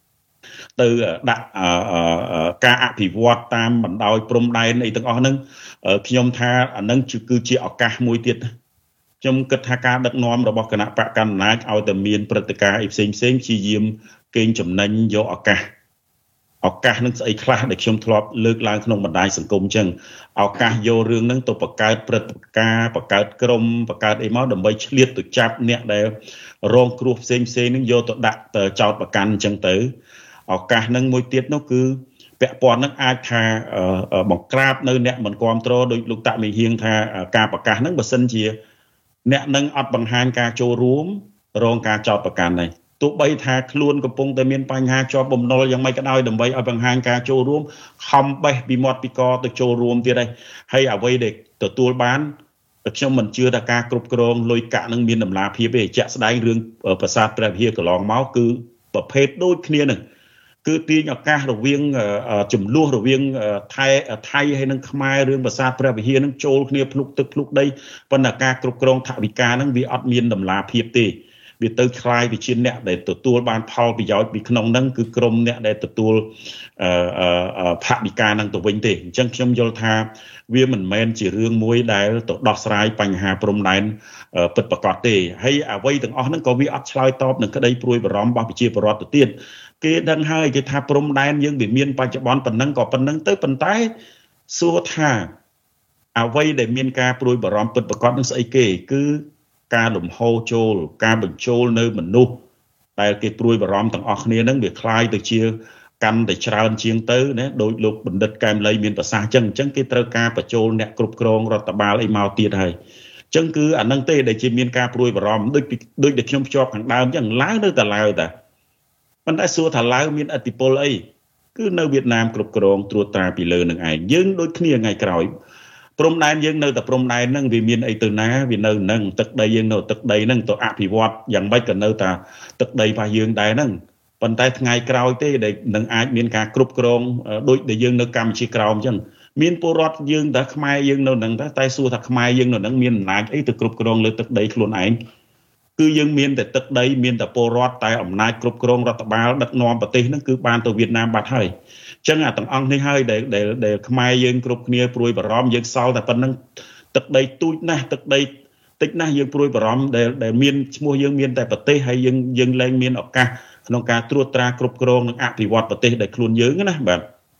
ទៅដាក់ការអភិវឌ្ឍតាមបណ្ដោយព្រំដែនអីទាំងអស់ហ្នឹងខ្ញុំថាអាហ្នឹងគឺជាឱកាសមួយទៀតខ្ញុំគិតថាការដឹកនាំរបស់គណៈបកកណ្ដាលអំណាចឲ្យតែមានព្រឹត្តិការណ៍ផ្សេងព្យាយាមកេងចំណេញយកឱកាសនឹងស្អីខ្លះដែលខ្ញុំធ្លាប់លើកឡើងក្នុងបណ្ដាញសង្គមអញ្ចឹងឱកាសយករឿងហ្នឹងទៅបង្កើតព្រឹត្តិការណ៍បង្កើតក្រុមបង្កើតអីមកដើម្បីឆ្លៀតទៅចាប់អ្នកដែលរងគ្រោះផ្សេងហ្នឹងយកទៅដាក់ចោតប្រកាន់អញ្ចឹងទៅឱកាសហ្នឹងមួយទៀតនោះគឺពាក់ព័ន្ធនឹងអាចថាបង្ក្រាបនៅអ្នកមិនគ្រប់គ្រងដោយលោកតាក់មីហៀងថាការប្រកាសហ្នឹងបើសិនជាអ្នកនឹងអត់បង្ហាញការចូលរួមរងការចោទប្រកាន់ដែរទោះបីថាខ្លួនកំពុងតែមានបញ្ហាជាប់បំណុលយ៉ាងម៉េចក៏ដោយដើម្បីឲ្យបង្ហាញការចូលរួមខំបេះពីមាត់ពីកទៅចូលរួមទៀតហើយអ្វីដែលទទួលបានខ្ញុំមិនជឿថាការគ្រប់គ្រងលុយកាក់នឹងមានតម្លាភាពទេជាក់ស្ដែងរឿងប្រាសាទព្រះវិហារកន្លងមកគឺប្រភេទដូចគ្នានឹងគឺទាញឱកាសរវាងចំនួនរវាងថៃហើយនឹងខ្មែររឿងប្រាសាទព្រះវិហារនឹងចូលគ្នាភ្លុកទឹកភ្លុកដីប៉ុន្តែការគ្រប់គ្រងថវិកានឹងវាអត់មានតម្លាភាពទេវាទៅคล้ายវិជាអ្នកដែលទទួលបានផលប្រយោជន៍ពីក្នុងហ្នឹងគឺក្រុមអ្នកដែលទទួលថវិកានឹងទៅវិញទេអញ្ចឹងខ្ញុំយល់ថាវាមិនមែនជារឿងមួយដែលទៅដោះស្រាយបញ្ហាព្រំដែនពិតប្រាកដទេហើយអ្វីទាំងអស់ហ្នឹងក៏វាអត់ឆ្លើយតបនឹងក្តីព្រួយបារម្ភរបស់ប្រជាពលរដ្ឋទៅទៀតគេដឹងហើយគេថាព្រំដែនយើងវាមានបច្ចុប្បន្នប៉ុណ្ណឹងក៏ប៉ុណ្ណឹងទៅប៉ុន្តែសួរថាអ្វីដែលមានការព្រួយបារម្ភពិតប្រាកដនឹងស្អីគេគឺការលំហូរចូលការបញ្ចូលនៅមនុស្សដែលគេព្រួយបារម្ភទាំងអស់គ្នានឹងវាคล้ายទៅជាកាន់តែច្រើនជាងទៅណាដោយលោកបណ្ឌិតកែមលីមានប្រសាសន៍អញ្ចឹងគេត្រូវការបញ្ចូលអ្នកគ្រប់គ្រងរដ្ឋបាលអីមកទៀតហើយអញ្ចឹងគឺអានឹងទេដែលជាមានការព្រួយបារម្ភដូចដែលខ្ញុំភ្ជាប់ខាងដើមអញ្ចឹងឡើងនៅតែឡើយតាប៉ុន្តែសួរថាឡើងមានឥទ្ធិពលអីគឺនៅវៀតណាមគ្រប់គ្រងត្រួតត្រាពីលើនឹងឯងយើងដូចគ្នាថ្ងៃក្រោយព្រំដែនយើងនៅតែព្រំដែនហ្នឹងវាមានអីទៅណាវានៅនឹងទឹកដីយើងនៅទឹកដីហ្នឹងទៅអភិវឌ្ឍយ៉ាងម៉េចក៏នៅតែទឹកដីរបស់យើងដែរហ្នឹងប៉ុន្តែថ្ងៃក្រោយទេដែលនឹងអាចមានការគ្រប់គ្រងដូចដែលយើងនៅកម្ពុជាក្រោមអញ្ចឹងមានពលរដ្ឋយើងតែខ្មែរយើងនៅនឹងតែសួរថាខ្មែរយើងនៅនឹងមានអំណាចអីទៅគ្រប់គ្រងលើទឹកដីខ្លួនឯងគឺយើងមានតែទឹកដីមានតែពលរដ្ឋតែអំណាចគ្រប់គ្រងរដ្ឋបាលដឹកនាំប្រទេសហ្នឹងគឺបានទៅវៀតណាមបាត់ហើយអញ្ចឹងអាទាំងអង្គនេះហើយដែលខ្មែរយើងគ្រប់គ្នាព្រួយបារម្ភយើងសល់តែប៉ុណ្្នឹងទឹកដីទូចណាស់ទឹកដីតិចណាស់យើងព្រួយបារម្ភដែលមានឈ្មោះយើងមានតែប្រទេសហើយយើងលែងមានឱកាសក្នុងការត្រួតត្រាគ្រប់គ្រងនិងអភិវឌ្ឍប្រទេសដែលខ្លួនយើងណាបាទ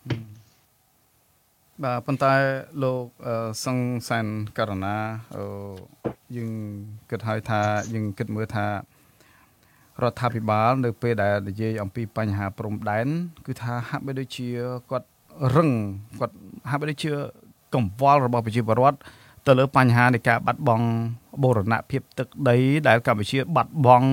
ប៉ុន្តែលោកសង្សានករណាយើងគិតហើយថាយើងគិតមើលថារដ្ឋាភិបាលនៅពេលដែលនិយាយអំពីបញ្ហាព្រំដែនគឺថាហាក់បីដូចជាគាត់ហាក់បីដូចជាកង្វល់របស់ប្រជាពលរដ្ឋទៅលើបញ្ហានៃការបាត់បង់បូរណភាពទឹកដីដែលកម្ពុជាបាត់បង់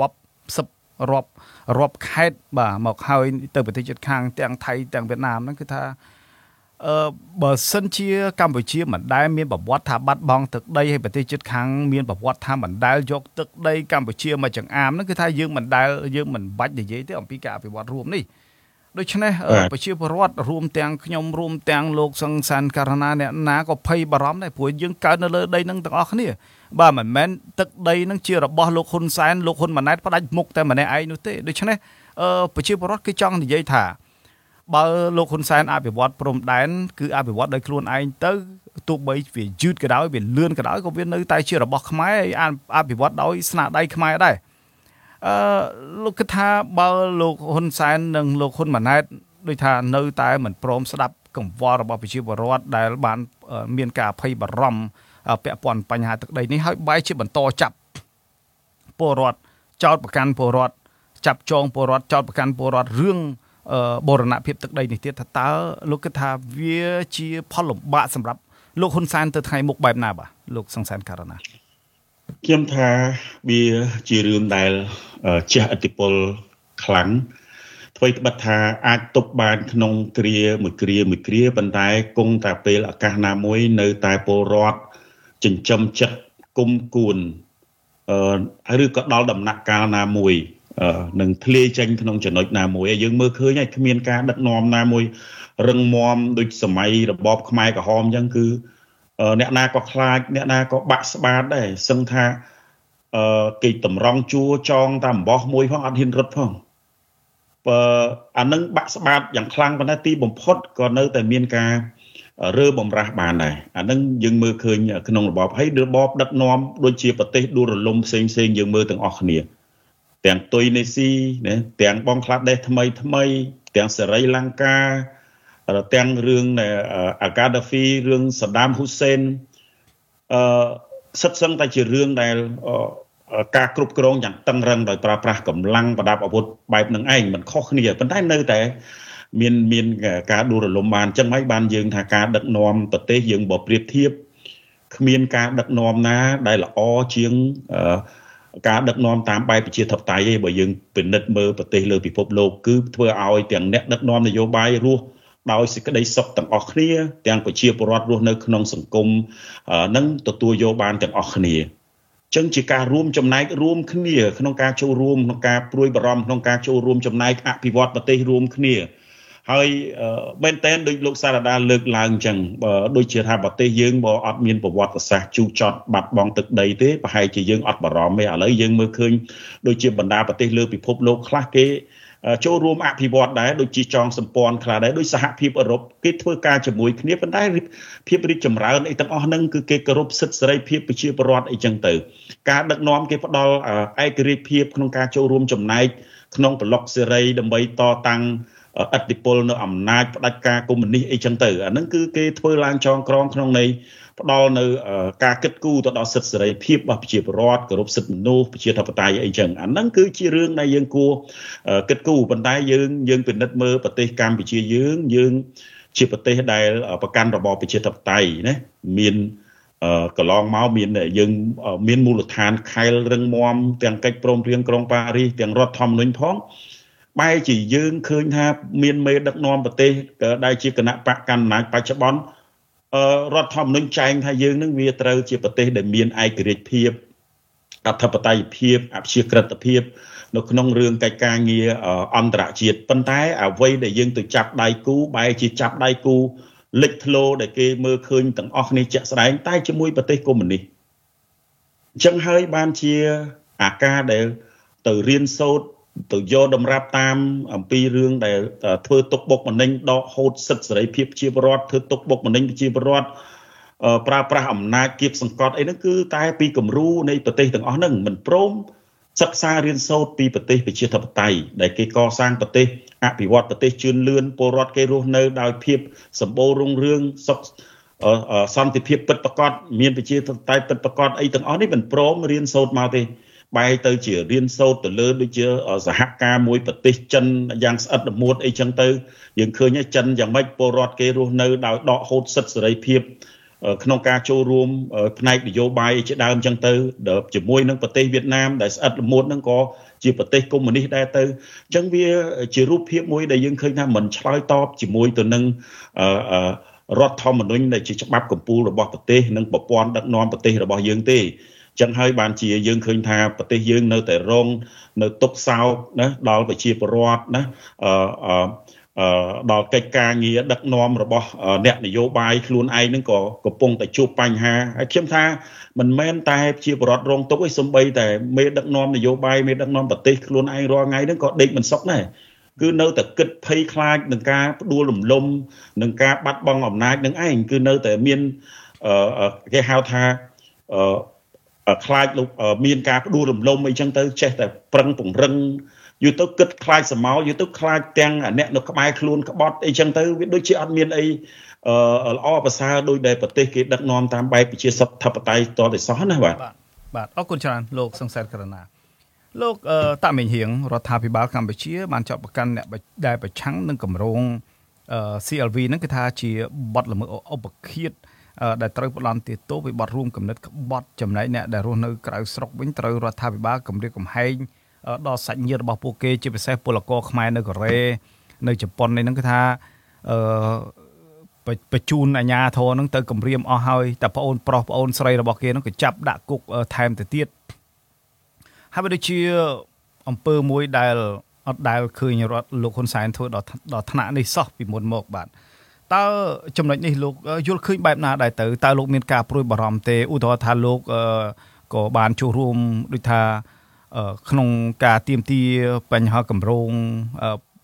រាប់ខេត្តបាទមកហើយទៅប្រទេសជិតខាងទាំងថៃទាំងវៀតណាមហ្នឹងគឺថាបើសិនជាកម្ពុជាមិនដែលមានប្រវត្តិថាបាត់បង់ទឹកដីហើយប្រទេសជិតខាងមានប្រវត្តិថាមិនដែលយកទឹកដីកម្ពុជាមកចង្អាមហ្នឹងគឺថាយើងមិនបាច់និយាយទេអំពីការអភិវឌ្ឍរួមនេះដូច្នេះប្រជាពលរដ្ឋរួមទាំងខ្ញុំរួមទាំងលោកសង្សានករណាអ្នកណាក៏ភ័យបារម្ភដែរព្រោះយើងកើតនៅលើដីហ្នឹងទាំងអស់គ្នាបាទមិនមែនទឹកដីហ្នឹងជារបស់លោកហ៊ុនសែនលោកហ៊ុនម៉ាណែតផ្ដាច់មុខតែម្នាក់ឯងនោះទេដូច្នេះប្រជាពលរដ្ឋគឺចង់និយាយថាបើលោកហ៊ុនសែនអភិវឌ្ឍព្រំដែនគឺអភិវឌ្ឍដោយខ្លួនឯងទៅទោះបីវាយឺតក៏ដោយវាលឿនក៏ដោយក៏វានៅតែជារបស់ខ្មែរអភិវឌ្ឍដោយស្នាដៃខ្មែរដែរលោកគិតថាបើលោកហ៊ុនសែននិងលោកហ៊ុនម៉ាណែតដូចថានៅតែមិនព្រមស្ដាប់កង្វល់របស់ប្រជាពលរដ្ឋដែលបានមានការភ័យបារម្ភពាក់ព័ន្ធបញ្ហាទឹកដីនេះហើយបែរជាបន្តចាប់ពលរដ្ឋចោទប្រកាន់ពលរដ្ឋចាប់ចងពលរដ្ឋចោទប្រកាន់ពលរដ្ឋរឿងបូរណភាពទឹកដីនេះទៀតថាតើលោកគិតថាវាជាផលលំបាកសម្រាប់លោកហ៊ុនសែនទៅថ្ងៃមុខបែបណាបាទលោកសង្សានករណាខ្ញុំថាវាជារឿងដែលជះឥទ្ធិពលខ្លាំងអ្វីត្បិតថាអាចទប់បានក្នុងគ្រាមួយគ្រាប៉ុន្តែគង់តែពេលឱកាសណាមួយនៅតែពលរដ្ឋចិញ្ចឹមចិត្តគុំគួនឬក៏ដល់ដំណាក់កាលណាមួយនឹងធ្លាយចេញក្នុងចំណុចណាមួយយើងមើលឃើញហើយគ្មានការដឹកនាំណាមួយរឹងមាំដូចសម័យរបបខ្មែរក្រហមអញ្ចឹងគឺអ្នកណាក៏ខ្លាចអ្នកណាក៏បាក់ស្បាតដែរសឹងថាគេតម្រង់ជួរចងតាមអំបោះមួយផងអត់ហ៊ានរត់ផងអានឹងបាក់ស្បាតយ៉ាងខ្លាំងប៉ុន្តែទីបំផុតក៏នៅតែមានការរើបំរាស់បានដែរអានឹងយើងមើលឃើញក្នុងរបបហើយរបបដឹកនាំដូចជាប្រទេសដួលរលំផ្សេងយើងមើលទាំងអស់គ្នាទាំងទុយនេស៊ីណាទាំងបងក្លាដេសថ្មីទាំងសេរីលង្កាទាំងរឿងអាកាដាហ្វីរឿងសាដាមហ៊ូសេនសិតសឹងតែជារឿងដែលការគ្រប់គ្រងយ៉ាងតឹងរ៉ឹងដោយប្រើប្រាស់កម្លាំងប្រដាប់អាវុធបែបនឹងឯងមិនខុសគ្នាប៉ុន្តែនៅតែមានការដួលរលំបានអញ្ចឹងហើយបានយើងថាការដឹកនាំប្រទេសយើងបើប្រៀបធៀបគ្មានការដឹកនាំណាដែលល្អជាងការដឹកនាំតាមបែបប្រជាធិបតេយ្យទេបើយើងពិនិត្យមើលប្រទេសលើពិភពលោកគឺធ្វើឲ្យទាំងអ្នកដឹកនាំនយោបាយរស់ដោយសេចក្តីសុខទាំងអស់គ្នាទាំងប្រជាពលរដ្ឋរស់នៅក្នុងសង្គមនឹងទទួលយកបានទាំងអស់គ្នាចឹងជាការរួមចំណែករួមគ្នាក្នុងការចូលរួមក្នុងការព្រួយបារម្ភក្នុងការចូលរួមចំណែកអភិវឌ្ឍប្រទេសរួមគ្នាហើយមែនតើដូចលោកសារដាលើកឡើងអញ្ចឹងដូចជាថាប្រទេសយើងបើអត់មានប្រវត្តិសាស្ត្រជូរចត់បាត់បង់ទឹកដីទេប្រហែលជាយើងអត់បារម្ភទេឥឡូវយើងមើលឃើញដូចជាបណ្ដាប្រទេសលើពិភពលោកខ្លះគេចូលរួមអភិវឌ្ឍដែរដូចជាចងសម្ព័ន្ធខ្លះដែរដូចសហភាពអឺរ៉ុបគេធ្វើការជាមួយគ្នាប៉ុន្តែភាពរីកចម្រើនអីទាំងអស់ហ្នឹងគឺគេគោរពសិទ្ធិសេរីភាពប្រជាពលរដ្ឋអីចឹងទៅការដឹកនាំគេផ្ដល់ឯករាជ្យភាពក្នុងការចូលរួមចំណែកក្នុងប្លុកសេរីដើម្បីតតាំងឥទ្ធិពលនៅអំណាចផ្ដាច់ការកុម្មុយនីសអីចឹងទៅអាហ្នឹងគឺគេធ្វើឡើងចងក្រងក្នុងន័យផ្ដល់នៅការគិតគូរទៅដល់សិទ្ធិសេរីភាពរបស់ប្រជាពលរដ្ឋគោរពសិទ្ធិមនុស្សប្រជាធិបតេយ្យអីចឹងអាហ្នឹងគឺជារឿងដែលយើងគួរគិតគូរប៉ុន្តែយើងពិនិត្យមើលប្រទេសកម្ពុជាយើងជាប្រទេសដែលប្រកាន់របបប្រជាធិបតេយ្យណាមានកន្លងមកមានយើងមានមូលដ្ឋានខែលរឹងមាំទាំងកិច្ចព្រមព្រៀងក្រុងប៉ារីសទាំងរដ្ឋធម្មនុញ្ញផងបែរជាយើងឃើញថាមានមេដឹកនាំប្រទេសដែលជាគណៈបកកណ្ដាលអំណាចបច្ចុប្បន្នរដ្ឋធម្មនុញ្ញចែងថាយើងនឹងវាត្រូវជាប្រទេសដែលមានឯករាជ្យភាពអធិបតេយ្យភាពអព្យាក្រឹតភាពនៅក្នុងរឿងកិច្ចការងារអន្តរជាតិប៉ុន្តែអ្វីដែលយើងទៅចាប់ដៃគូបែរជាចាប់ដៃគូលេចធ្លោដែលគេមើលឃើញទាំងអស់គ្នាជាក់ស្ដែងតែជាមួយប្រទេសកុម្មុយនីសអញ្ចឹងហើយបានជាអាការដែលទៅរៀនសូត្រទៅយកតម្រាប់តាមអំពីរឿងដែលធ្វើទុកបុកម្នេញដកហូតសិទ្ធិសេរីភាពប្រជាពលរដ្ឋធ្វើទុកបុកម្នេញប្រជាពលរដ្ឋប្រើប្រាស់អំណាចគៀបសង្កត់អីហ្នឹងគឺតែពីគំរូនៃប្រទេសទាំងអស់ហ្នឹងមិនព្រមសិក្សារៀនសូត្រពីប្រទេសប្រជាធិបតេយ្យដែលគេកសាងប្រទេសអភិវឌ្ឍប្រទេសជឿនលឿនពលរដ្ឋគេរស់នៅដោយភាពសម្បូររុងរឿងសុខសន្តិភាពពិតប្រាកដមានប្រជាធិបតេយ្យពិតប្រាកដអីទាំងអស់នេះមិនព្រមរៀនសូត្រមកទេបែរទៅជារៀនសូត្រទៅលើដូចជាសហការមួយប្រទេសចិនយ៉ាងស្អិតល្មួតអីចឹងទៅយើងឃើញចិនយ៉ាងម៉េចពលរដ្ឋគេរស់នៅដោយដកហូតសិទ្ធិសេរីភាពក្នុងការចូលរួមផ្នែកនយោបាយជាដើមចឹងទៅជាមួយនឹងប្រទេសវៀតណាមដែលស្អិតល្មួតហ្នឹងក៏ជាប្រទេសកុម្មុយនីសដែរទៅអញ្ចឹងវាជារូបភាពមួយដែលយើងឃើញថាមិនឆ្លើយតបជាមួយទៅនឹងរដ្ឋធម្មនុញ្ញដែលជាច្បាប់កម្ពុជារបស់ប្រទេសនិងប្រព័ន្ធដឹកនាំប្រទេសរបស់យើងទេចឹងហើយបានជាយើងឃើញថាប្រទេសយើងនៅតែរងនៅទុក្ខសោកណាដល់ប្រជាពលរដ្ឋណាដល់កិច្ចការងារដឹកនាំរបស់អ្នកនយោបាយខ្លួនឯងហ្នឹងក៏កំពុងតែជួបបញ្ហាហើយខ្ញុំថាមិនមែនតែប្រជាពលរដ្ឋរងទុក្ខទេសូម្បីតែមេដឹកនាំនយោបាយមេដឹកនាំប្រទេសខ្លួនឯងរាល់ថ្ងៃហ្នឹងក៏ដេកមិនសុខដែរគឺនៅតែគិតភ័យខ្លាចនឹងការផ្ដួលរំលំនឹងការបាត់បង់អំណាចនឹងឯងគឺនៅតែមានគេហៅថាខ្លាចលោកមានការផ្ដួលរំលំអីចឹងទៅចេះតែប្រឹងពង្រឹងយូរទៅគិតខ្លាចសមោលយូរទៅខ្លាចទាំងអ្នកនៅក្បែរខ្លួនក្បត់អីចឹងទៅវាដូចជាអត់មានអីល្អប្រសើរដោយដែលប្រទេសគេដឹកនាំតាមបែបប្រជាធិបតេយ្យតតែសោះណាបាទអរគុណច្រើនលោកសង្សានករណាលោកតាមេងហៀងរដ្ឋាភិបាលកម្ពុជាបានចាប់ប្រកាន់អ្នកដែលប្រឆាំងនឹងគម្រោង CLV ហ្នឹងគឺថាជាបទល្មើសឧបឃាតដែលត្រូវផ្ដន្ទាទោសពីបទរួមគំនិតក្បត់ចំណែកអ្នកដែលរស់នៅក្រៅស្រុកវិញត្រូវរដ្ឋាភិបាលគម្រាមកំហែងដល់សាច់ញាតិរបស់ពួកគេជាពិសេសពលករខ្មែរនៅកូរ៉េនៅជប៉ុននេះហ្នឹងគឺថាបញ្ជូនអាជ្ញាធរហ្នឹងទៅគម្រាមអស់ហើយតែប្អូនប្រុសប្អូនស្រីរបស់គេហ្នឹងក៏ចាប់ដាក់គុកថែមទៅទៀតហើយបើដូចជាអំពើមួយដែលអត់ដែលឃើញរដ្ឋលោកហ៊ុនសែនធ្វើដល់ថ្នាក់នេះសោះពីមុនមកបាទតើចំណុចនេះលោកយល់ឃើញបែបណាដែរទៅតើលោកមានការព្រួយបារម្ភទេឧទាហរណ៍ថាលោកក៏បានចូលរួមដូចថាក្នុងការទាមទារបញ្ហាគម្រោង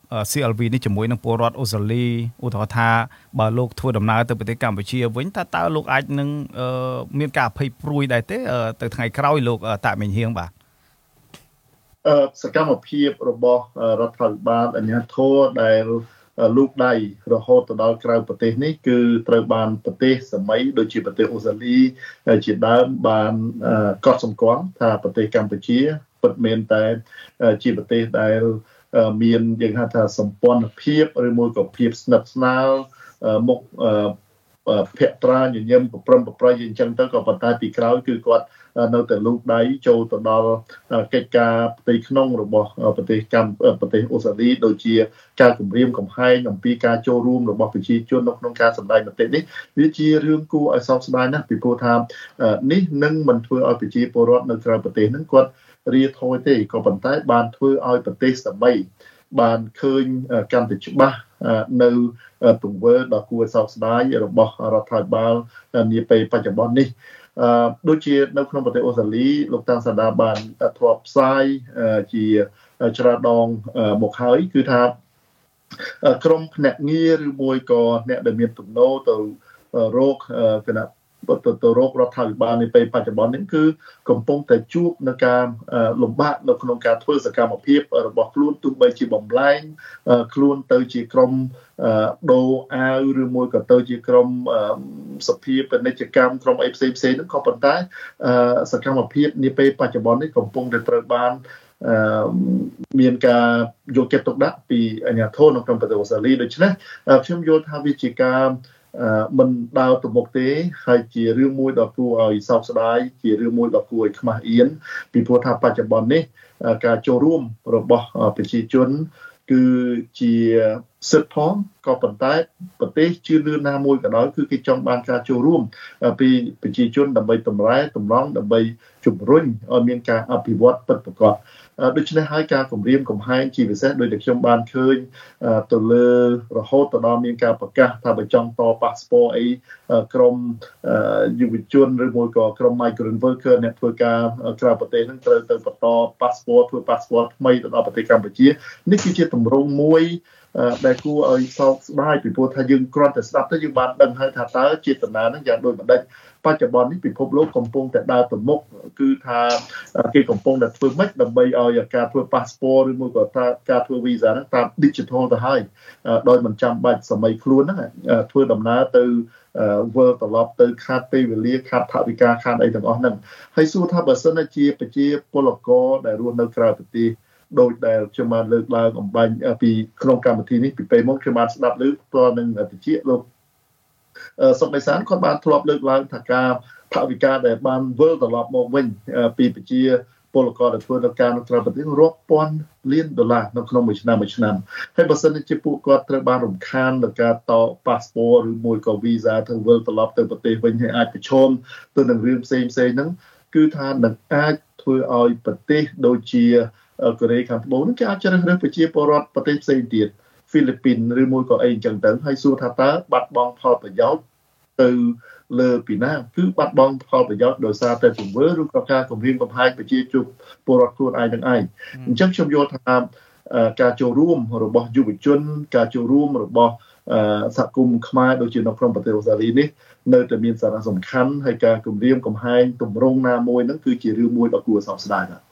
CLV នេះជាមួយនឹងពលរដ្ឋអូស្ត្រាលីឧទាហរណ៍ថាបើលោកធ្វើដំណើរទៅប្រទេសកម្ពុជាវិញតើលោកអាចនឹងមានការភ័យព្រួយដែរទេទៅថ្ងៃក្រោយលោកតាក់មីងហៀងបាទសកម្មភាពរបស់រដ្ឋាភិបាលអាជ្ញាធរដែលលោកដៃរហូតទៅដល់ក្រៅប្រទេសនេះគឺត្រូវបានប្រទេសសម័យដូចជាប្រទេសអូស្ត្រាលីជាដើមបានកត់សម្គាល់ថាប្រទេសកម្ពុជាពិតមែនតែជាប្រទេសដែលមានយើងហៅថាសម្ព័ន្ធភាពឬមួយក៏ភាពស្និទ្ធស្នាលមកភក្ត្រាញញឹមប្រព្រឹត្តប្រប្រែងអញ្ចឹងទៅក៏ប៉ុន្តែពីក្រោយគឺគាត់នៅតែលូកដៃចូលទៅដល់កិច្ចការផ្ទៃក្នុងរបស់ប្រទេសអូស្ត្រាលីដូចជាការគម្រាមកំហែងអំពីការចូលរួមរបស់ប្រជាជននៅក្នុងការសម្ដែងមតិនេះវាជារឿងគួរឲ្យសោកស្ដាយណាស់ពីព្រោះថានេះនឹងមិនធ្វើឲ្យប្រជាពលរដ្ឋនៅក្រៅប្រទេសហ្នឹងគាត់រាថយទេក៏ប៉ុន្តែបានធ្វើឲ្យប្រទេសសម័យបានឃើញកាន់តែច្បាស់នៅទង្វើដ៏គួរឲ្យសោកស្ដាយរបស់រដ្ឋាភិបាលនាពេលបច្ចុប្បន្ននេះដូចជានៅក្នុងប្រទេសអូស្ត្រាលីលោកតាំងសាដាបានធ្លាប់ផ្សាយជាច្រើនដងមកហើយគឺថាក្រុមភ្នាក់ងារឬមួយក៏អ្នកដែលមានទំនោរទៅរកគណៈទៅរករដ្ឋាភិបាលនាពេលបច្ចុប្បន្ននេះគឺកំពុងតែជួបនឹងការលំបាកនៅក្នុងការធ្វើសកម្មភាពរបស់ខ្លួនទោះបីជាបំលែងខ្លួនទៅជាក្រុមដូរអាវឬមួយក៏ទៅជាក្រុមសភាពាណិជ្ជកម្មក្រុមអីផ្សេងហ្នឹងក៏ប៉ុន្តែសកម្មភាពនាពេលបច្ចុប្បន្ននេះកំពុងតែត្រូវបានមានការយកចិត្តទុកដាក់ពីអាជ្ញាធរនៅក្នុងប្រទេសអូស្ត្រាលីដូច្នេះខ្ញុំយល់ថាវាជាការមិនដើរទៅមុខទេហើយជារឿងមួយដ៏គួរឲ្យសោកស្ដាយជារឿងមួយដ៏គួរឲ្យខ្មាស់អៀនពីព្រោះថាបច្ចុប្បន្ននេះការចូលរួមរបស់ប្រជាជនគឺជាសិទ្ធិផងក៏ប៉ុន្តែប្រទេសជឿនឿនណាមួយក៏ដោយគឺគេចង់បានការចូលរួមពីប្រជាជនដើម្បីតម្រែតម្រង់ដើម្បីជំរុញឲ្យមានការអភិវឌ្ឍពិតប្រាកដដូច្នេះហើយការគម្រាមកំហែងជាពិសេសដោយដែលខ្ញុំបានឃើញទៅលើរហូតទៅដល់មានការប្រកាសថាបើចង់តប៉ាសពតអីក្រុមយុវជនឬមួយក៏ក្រុម migrant worker អ្នកធ្វើការក្រៅប្រទេសនឹងត្រូវទៅបន្តប៉ាសពតធ្វើប៉ាសពតថ្មីទៅដល់ប្រទេសកម្ពុជានេះគឺជាទម្រង់មួយដែលគួរឲ្យសោកស្ដាយពីព្រោះថាយើងគ្រាន់តែស្ដាប់ទៅយើងបានដឹងហើយថាតើចេតនានឹងយ៉ាងដូចម្ដេចបច្ចុប្បន្ននេះពិភពលោកកំពុងតែដើរទៅមុខគឺថាគេកំពុងតែធ្វើម៉េចដើម្បីឲ្យការធ្វើប៉ាសពតឬមួយក៏ការធ្វើវីសាហ្នឹងតាម digital ទៅហើយដោយមិនចាំបាច់សម័យខ្លួនហ្នឹងធ្វើដំណើរទៅវិលត្រឡប់ទៅខាតពេលវេលាខាតថវិកាខាតអីទាំងអស់ហ្នឹងហើយសួរថាបើសិនជាប្រជាពលករដែលរស់នៅក្រៅប្រទេសដោយដែលខ្ញុំបានលើកឡើងអំបញ្ញពីក្នុងកម្មវិធីនេះពីពេលមកខ្ញុំបានស្ដាប់លើផ្ទាល់នឹងតិចលោកសុកបេសានគាត់បានធ្លាប់លើកឡើងថាការថវិកាដែលបានវិលត្រឡប់មកវិញពីប្រជាពលករដែលធ្វើនៅការនៅក្រៅប្រទេសរាប់ពាន់លានដុល្លារនៅក្នុងមួយឆ្នាំហើយបើសិនជាពួកគាត់ត្រូវបានរំខាននឹងការតប៉ាសពតឬមួយក៏វីសាទៅវិលត្រឡប់ទៅប្រទេសវិញហើយអាចប្រឈមទៅនឹងរឿងផ្សេងហ្នឹងគឺថានឹងអាចធ្វើឲ្យប្រទេសដូចជាកូរ៉េខាងត្បូងនឹងគេអាចជ្រើសរើសប្រជាពលរដ្ឋប្រទេសផ្សេងទៀតហ្វីលីពីនឬមួយក៏អីអញ្ចឹងទៅហើយសួរថាតើបាត់បង់ផលប្រយោជន៍ទៅលើពីណាគឺបាត់បង់ផលប្រយោជន៍ដោយសារតែទង្វើឬក៏ការគំរាមកំហែងប្រជាពលរដ្ឋខ្លួនឯងទាំងឯងអញ្ចឹងខ្ញុំយល់ថាការចូលរួមរបស់យុវជនការចូលរួមរបស់សហគមន៍ខ្មែរដូចជានៅក្នុងប្រទេសអូស្ត្រាលីនេះនៅតែមានសារៈសំខាន់ហើយការគំរាមកំហែងទម្រង់ណាមួយហ្នឹងគឺជារឿងមួយដ៏គួរសោកស្ដាយណាស់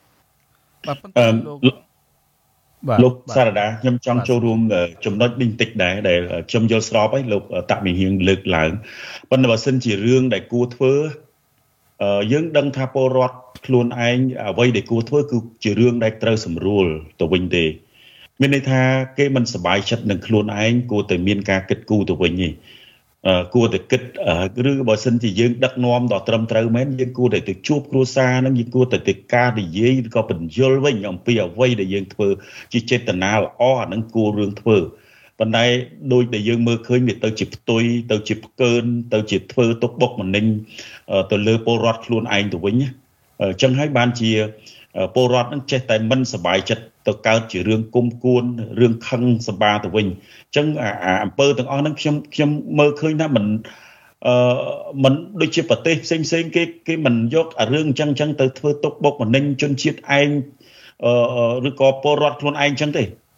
លោកសារដាខ្ញុំចង់ចូលរួមចំណុចនេះបន្តិចដែរដែលខ្ញុំយល់ស្របហើយលោកតាក់មីហៀងលើកឡើងប៉ុន្តែបើសិនជារឿងដែលគួរធ្វើយើងដឹងថាពលរដ្ឋខ្លួនឯងអ្វីដែលគួរធ្វើគឺជារឿងដែលត្រូវសម្រួលទៅវិញទេមានន័យថាគេមិនសប្បាយចិត្តនឹងខ្លួនឯងគួរតែមានការគិតគូរទៅវិញទេគួរតែគិតឬបើសិនជាយើងដឹកនាំដល់ត្រឹមត្រូវមែនយើងគួរតែទៅជួបគ្រួសារនឹងយើងគួរតែទៅការនិយាយឬក៏បញ្យល់វិញអំពីអ្វីដែលយើងធ្វើជាចេតនាល្អអានឹងគួររឿងធ្វើប៉ុន្តែដូចដែលយើងមើលឃើញវាទៅជាផ្ទុយទៅជាផ្កើនទៅជាធ្វើទុកបុកម្នេញទៅលើពលរដ្ឋខ្លួនឯងទៅវិញអញ្ចឹងហើយបានជាពលរដ្ឋនឹងចេះតែមិនសប្បាយចិត្តទៅកើតជារឿងគុំគួនរឿងខឹងសម្បាទៅវិញអញ្ចឹងអំពើទាំងអស់ហ្នឹងខ្ញុំមើលឃើញថាមិនដូចជាប្រទេសផ្សេងគេមិនយករឿងអញ្ចឹងទៅធ្វើទុកបុកម្នេញជនជាតិឯងឬក៏ពលរដ្ឋខ្លួនឯងអញ្ចឹងទេ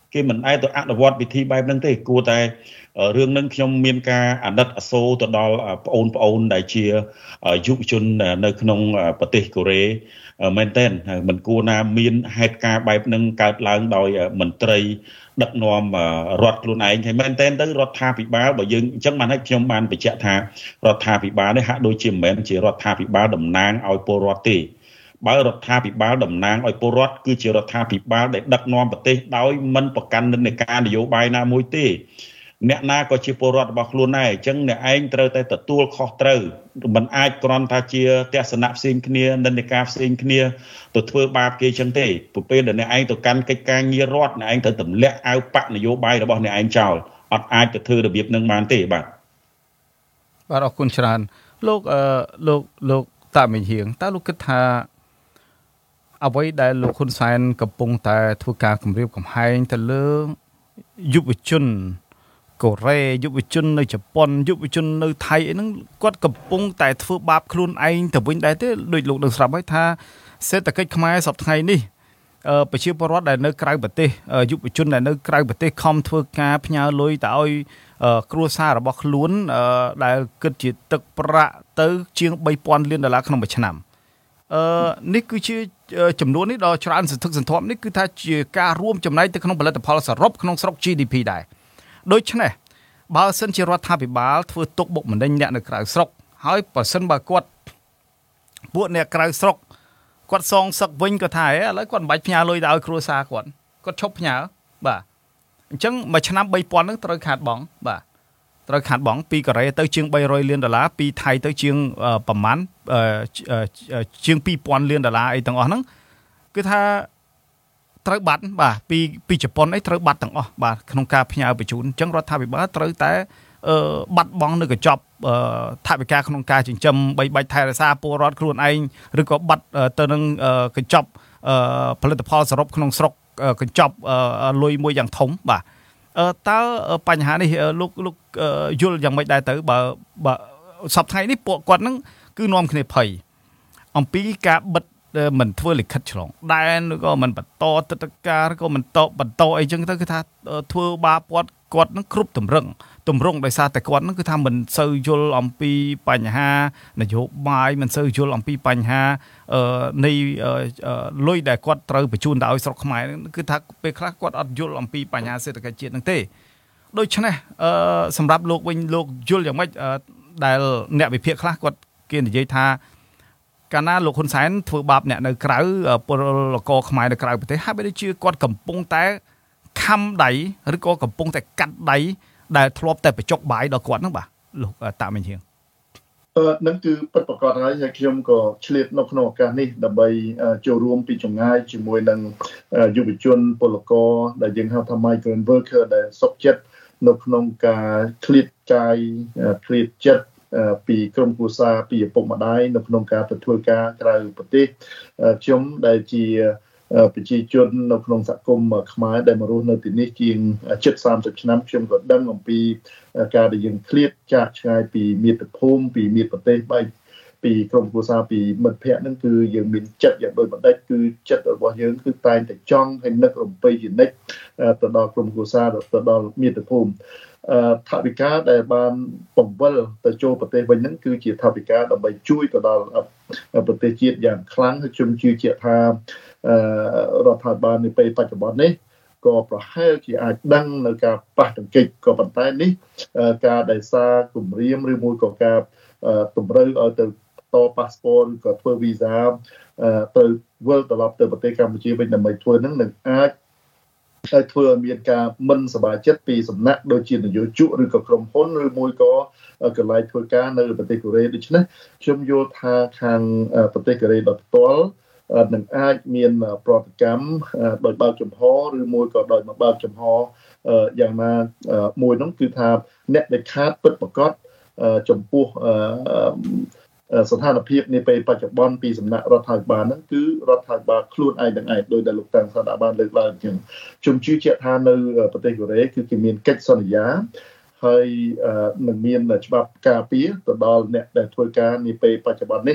គេមិនអាចទៅអនុវត្តវិធីបែបហ្នឹងទេគួរតែរឿងហ្នឹងខ្ញុំមានការអាណិតអាសូរទៅដល់បងប្អូនដែលជាយុវជននៅក្នុងប្រទេសកូរ៉េមែនទែនមិនគួរណាមានហេតុការណ៍បែបហ្នឹងកើតឡើងដោយមន្ត្រីដឹកនាំរដ្ឋខ្លួនឯងហើយមែនទែនទៅរដ្ឋាភិបាលបើយើងអញ្ចឹងបានឲ្យខ្ញុំបានបញ្ជាក់ថារដ្ឋាភិបាលនេះហាក់ដូចជាមិនមែនជារដ្ឋាភិបាលតំណាងឲ្យពលរដ្ឋទេបើរដ្ឋាភិបាលតំណាងឲ្យពលរដ្ឋគឺជារដ្ឋាភិបាលដែលដឹកនាំប្រទេសដោយមិនប្រកាន់និន្នាការនយោបាយណាមួយទេអ្នកណាក៏ជាពលរដ្ឋរបស់ខ្លួនដែរអញ្ចឹងអ្នកឯងត្រូវតែទទួលខុសត្រូវមិនអាចគ្រាន់ថាជាទស្សនៈផ្សេងគ្នានិន្នាការផ្សេងគ្នាទៅធ្វើបាបគេអញ្ចឹងទេពេលដែលអ្នកឯងទៅកាន់កិច្ចការងាររដ្ឋអ្នកឯងត្រូវទម្លាក់អាវប៉ាក់នយោបាយរបស់អ្នកឯងចោលអត់អាចទៅធ្វើរបៀបនឹងបានទេបាទអរគុណច្រើនលោកតាមិញហៀងតើលោកគិតថាអ្វីដែលលោកហ៊ុនសែនកំពុងតែធ្វើការគម្រាមកំហែងទៅលើយុវជនកូរ៉េយុវជននៅជប៉ុនយុវជននៅថៃអីហ្នឹងគាត់កំពុងតែធ្វើបាបខ្លួនឯងទៅវិញដែរទេដូចលោកនឹងស្រាប់ហើយថាសេដ្ឋកិច្ចខ្មែរសប្តាហ៍ថ្ងៃនេះប្រជាពលរដ្ឋដែលនៅក្រៅប្រទេសយុវជនដែលនៅក្រៅប្រទេសខំធ្វើការផ្ញើលុយទៅឲ្យគ្រួសាររបស់ខ្លួនដែលគិតជាទឹកប្រាក់ទៅជាង$3,000 លានក្នុងមួយឆ្នាំនេះគឺជាចំនួននេះដ៏ច្រើនសន្ធឹកសន្ធាប់នេះគឺថាជាការរួមចំណែកទៅក្នុងផលិតផលសរុបក្នុងស្រុក GDP ដែរដូច្នេះបើសិនជារដ្ឋាភិបាលធ្វើទុកបុកម្នេញអ្នកនៅក្រៅស្រុកហើយបើសិនបើគាត់ពួកអ្នកក្រៅស្រុកគាត់សងសឹកវិញក៏ថាឥឡូវគាត់មិនបាច់ផ្ញើលុយទៅឲ្យគ្រួសារគាត់ឈប់ផ្ញើបាទអញ្ចឹងមួយឆ្នាំ$3,000ហ្នឹងត្រូវខាតបង់បាទត្រូវខាតបង់ពីកូរ៉េទៅជាង$300 លានពីថៃទៅជាងប្រមាណជាង$2,000 លានអីទាំងអស់ហ្នឹងគឺថាត្រូវបាត់បាទពីជប៉ុនអីត្រូវបាត់ទាំងអស់បាទក្នុងការផ្ញើបញ្ជូនអញ្ចឹងរដ្ឋាភិបាលត្រូវតែបាត់បង់នៅកញ្ចប់ថវិកាក្នុងការចិញ្ចឹមបីបាច់ថែរក្សាពលរដ្ឋខ្លួនឯងឬក៏បាត់ទៅនឹងកញ្ចប់ផលិតផលសរុបក្នុងស្រុកកញ្ចប់លុយមួយយ៉ាងធំបាទតើបញ្ហានេះលោកយល់យ៉ាងម៉េចដែរទៅបើសប្តាហ៍ថ្ងៃនេះពួកគាត់ហ្នឹងគឺនាំគ្នាភ័យអំពីការបិទមិនធ្វើលិខិតឆ្លងដែនឬក៏មិនបន្តទឹកតការឬក៏មិនបន្តអីចឹងទៅគឺថាធ្វើបាបគាត់នឹងគ្រប់ទម្រង់ដោយសារតែគាត់នឹងគឺថាមិនសូវយល់អំពីបញ្ហានយោបាយមិនសូវយល់អំពីបញ្ហានៃលុយដែលគាត់ត្រូវបញ្ជូនទៅឲ្យស្រុកខ្មែរគឺថាពេលខ្លះគាត់អត់យល់អំពីបញ្ហាសេដ្ឋកិច្ចជាតិនឹងទេដូច្នេះសម្រាប់លោកវិញលោកយល់យ៉ាងម៉េចដែលអ្នកវិភាគខ្លះគាត់គេនិយាយថាកាលណាលោកហ៊ុនសែនធ្វើបាបអ្នកនៅក្រៅពលករខ្មែរនៅក្រៅប្រទេសហើយបីដូចជាគាត់កំពុងតែខំដៃឬក៏កំពុងតែកាត់ដៃដែលធ្លាប់តែបញ្ចុកបាយដល់គាត់ហ្នឹងបាទលោកតាមិញហៀងនឹងគឺពិតប្រាកដហើយខ្ញុំក៏ឆ្លៀតនៅក្នុងឱកាសនេះដើម្បីចូលរួមពីចម្ងាយជាមួយនឹងយុវជនពលករដែលយើងហៅថា migrant worker ដែលសុខចិត្តនៅក្នុងការឃ្លាតកាយឃ្លាតចិត្តពីក្រុមគ្រួសារពីឪពុកម្ដាយនៅក្នុងការទៅធ្វើការក្រៅប្រទេសខ្ញុំដែលជាប្រជាជននៅក្នុងសហគមន៍ខ្មែរដែលមករស់នៅទីនេះជាងជិត30ឆ្នាំខ្ញុំក៏ដឹងអំពីការដែលយើងឃ្លាតចាកឆ្ងាយពីមាតុភូមិពីមាតុប្រទេសបែបពីក្រុមគ្រួសារពីមិត្តភ័ក្តិហ្នឹងគឺយើងមានចិត្តយ៉ាងដូចម្ដេចគឺចិត្តរបស់យើងគឺតែងតែចង់ឲ្យនឹករំពៃជានិច្ចទៅដល់ក្រុមគ្រួសារទៅដល់មាតុភូមិថវិកាដែលបានបង្វិលទៅចូលប្រទេសវិញហ្នឹងគឺជាថវិកាដើម្បីជួយទៅដល់ប្រទេសជាតិយ៉ាងខ្លាំងហើយខ្ញុំជឿជាក់ថារដ្ឋាភិបាលនៅពេលបច្ចុប្បន្ននេះក៏ប្រហែលជាអាចដឹងនៅការប៉ះទង្គិចក៏ប៉ុន្តែនេះការដែលសារគម្រាមឬមួយក៏ការតម្រូវឲ្យទៅតប៉ាសពតឬក៏ធ្វើវីសាទៅវិលត្រឡប់ទៅប្រទេសកម្ពុជាវិញដើម្បីធ្វើហ្នឹងនឹងអាចធ្វើឲ្យមានការមិនសប្បាយចិត្តពីសំណាក់ដូចជានយោជកឬក៏ក្រុមហ៊ុនឬមួយក៏កន្លែងធ្វើការនៅប្រទេសកូរ៉េដូច្នេះខ្ញុំយល់ថាខាងប្រទេសកូរ៉េដោយផ្ទាល់នឹងអាចមានប្រតិកម្មដោយបើកចំហឬមួយក៏ដោយមកបើកចំហយ៉ាងណាមួយនោះគឺថាអ្នកដែលខាតពិតប្រាកដចំពោះស្ថានភាពនាពេលបច្ចុប្បន្នពីសំណាក់រដ្ឋាភិបាលហ្នឹងគឺរដ្ឋាភិបាលខ្លួនឯងទាំងឯងដោយដែលលោកតាំងសាដាបានលើកឡើងអញ្ចឹងខ្ញុំជឿជាក់ថានៅប្រទេសកូរ៉េគឺគេមានកិច្ចសន្យាហើយនឹងមានច្បាប់ការពារទៅដល់អ្នកដែលធ្វើការនាពេលបច្ចុប្បន្ននេះ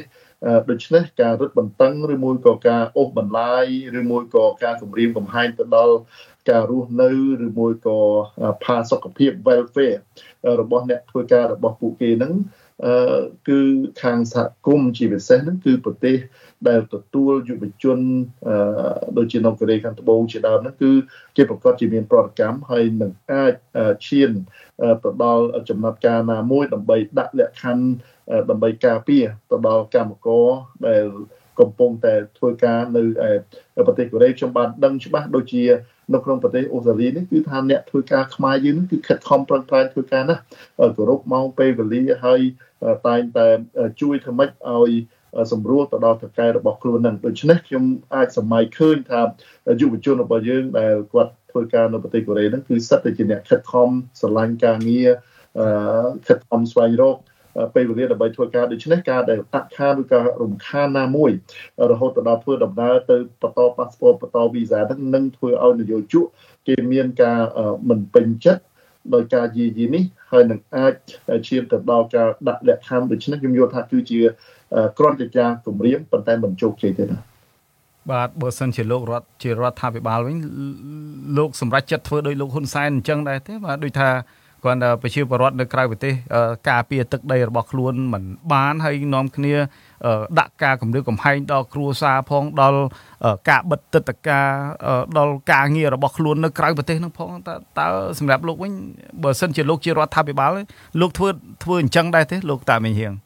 ដូច្នេះការរឹតបន្តឹងឬមួយក៏ការអូសបន្លាយឬមួយក៏ការគំរាមកំហែងទៅដល់ការរស់នៅឬមួយក៏ផាសុកភាព welfare របស់អ្នកធ្វើការរបស់ពួកគេហ្នឹងគឺខាងសហគមន៍ជាពិសេសហ្នឹងគឺប្រទេសដែលទទួលយុវជនដូចជានៅកូរ៉េខាងត្បូងជាដើមហ្នឹងគឺជាប្រកាសជាមានប្រតិកម្មហើយនឹងអាចឈានទៅដល់ចំណាត់ការណាមួយដើម្បីដាក់លក្ខខណ្ឌដើម្បីការពារទៅដល់កម្មករដែលកំពុងតែធ្វើការនៅប្រទេសកូរ៉េខ្ញុំបានដឹងច្បាស់ដូចជានៅក្នុងប្រទេសអូស្ត្រាលីនេះគឺថាអ្នកធ្វើការខ្មែរយើងគឺខិតខំប្រឹងប្រែងធ្វើការណាគោរពម៉ោងពេលវេលាហើយតែងតែជួយធ្វើម៉េចឲ្យសម្រួលទៅដល់ថកែរបស់ខ្លួននឹងដូច្នេះខ្ញុំអាចសម័យឃើញថាយុវជនរបស់យើងដែលគាត់ធ្វើការនៅប្រទេសកូរ៉េហ្នឹងគឺសិតតែជាអ្នកខិតខំស្រឡាញ់ការងារខិតខំស្វែងរកពេលវេលាដើម្បីធ្វើការដូច្នេះការដែលតាក់ខានឬក៏រំខានណាមួយរហូតដល់ធ្វើដំណើរទៅបន្តប៉ាសពតបន្តវីសាហ្នឹងនឹងធ្វើឲ្យនយោជកគេមានការមិនពេញចិត្តដោយការយាយីនេះហើយនឹងអាចឈានទៅដល់ការដាក់លក្ខខណ្ឌដូច្នេះខ្ញុំយល់ថាគឺជាគ្រាន់តែការគម្រាមប៉ុន្តែមិនជោគជ័យទេណាបាទបើសិនជាលោករដ្ឋាភិបាលវិញលោកសម្រាប់ចិត្តធ្វើដោយលោកហ៊ុនសែនអញ្ចឹងដែរទេបាទដូចថាគាត់ប្រជាពលរដ្ឋនៅក្រៅប្រទេសការពារទឹកដីរបស់ខ្លួនមិនបានហើយនាំគ្នាដាក់ការគំរាមកំហែងដល់គ្រួសារផងដល់ការបិទទឹកតការដល់ការងាររបស់ខ្លួននៅក្រៅប្រទេសហ្នឹងផងតើសម្រាប់លោកវិញបើសិនជាលោកជារដ្ឋាភិបាលលោកធ្វើអញ្ចឹងដែរទេលោកតាមិញរៀង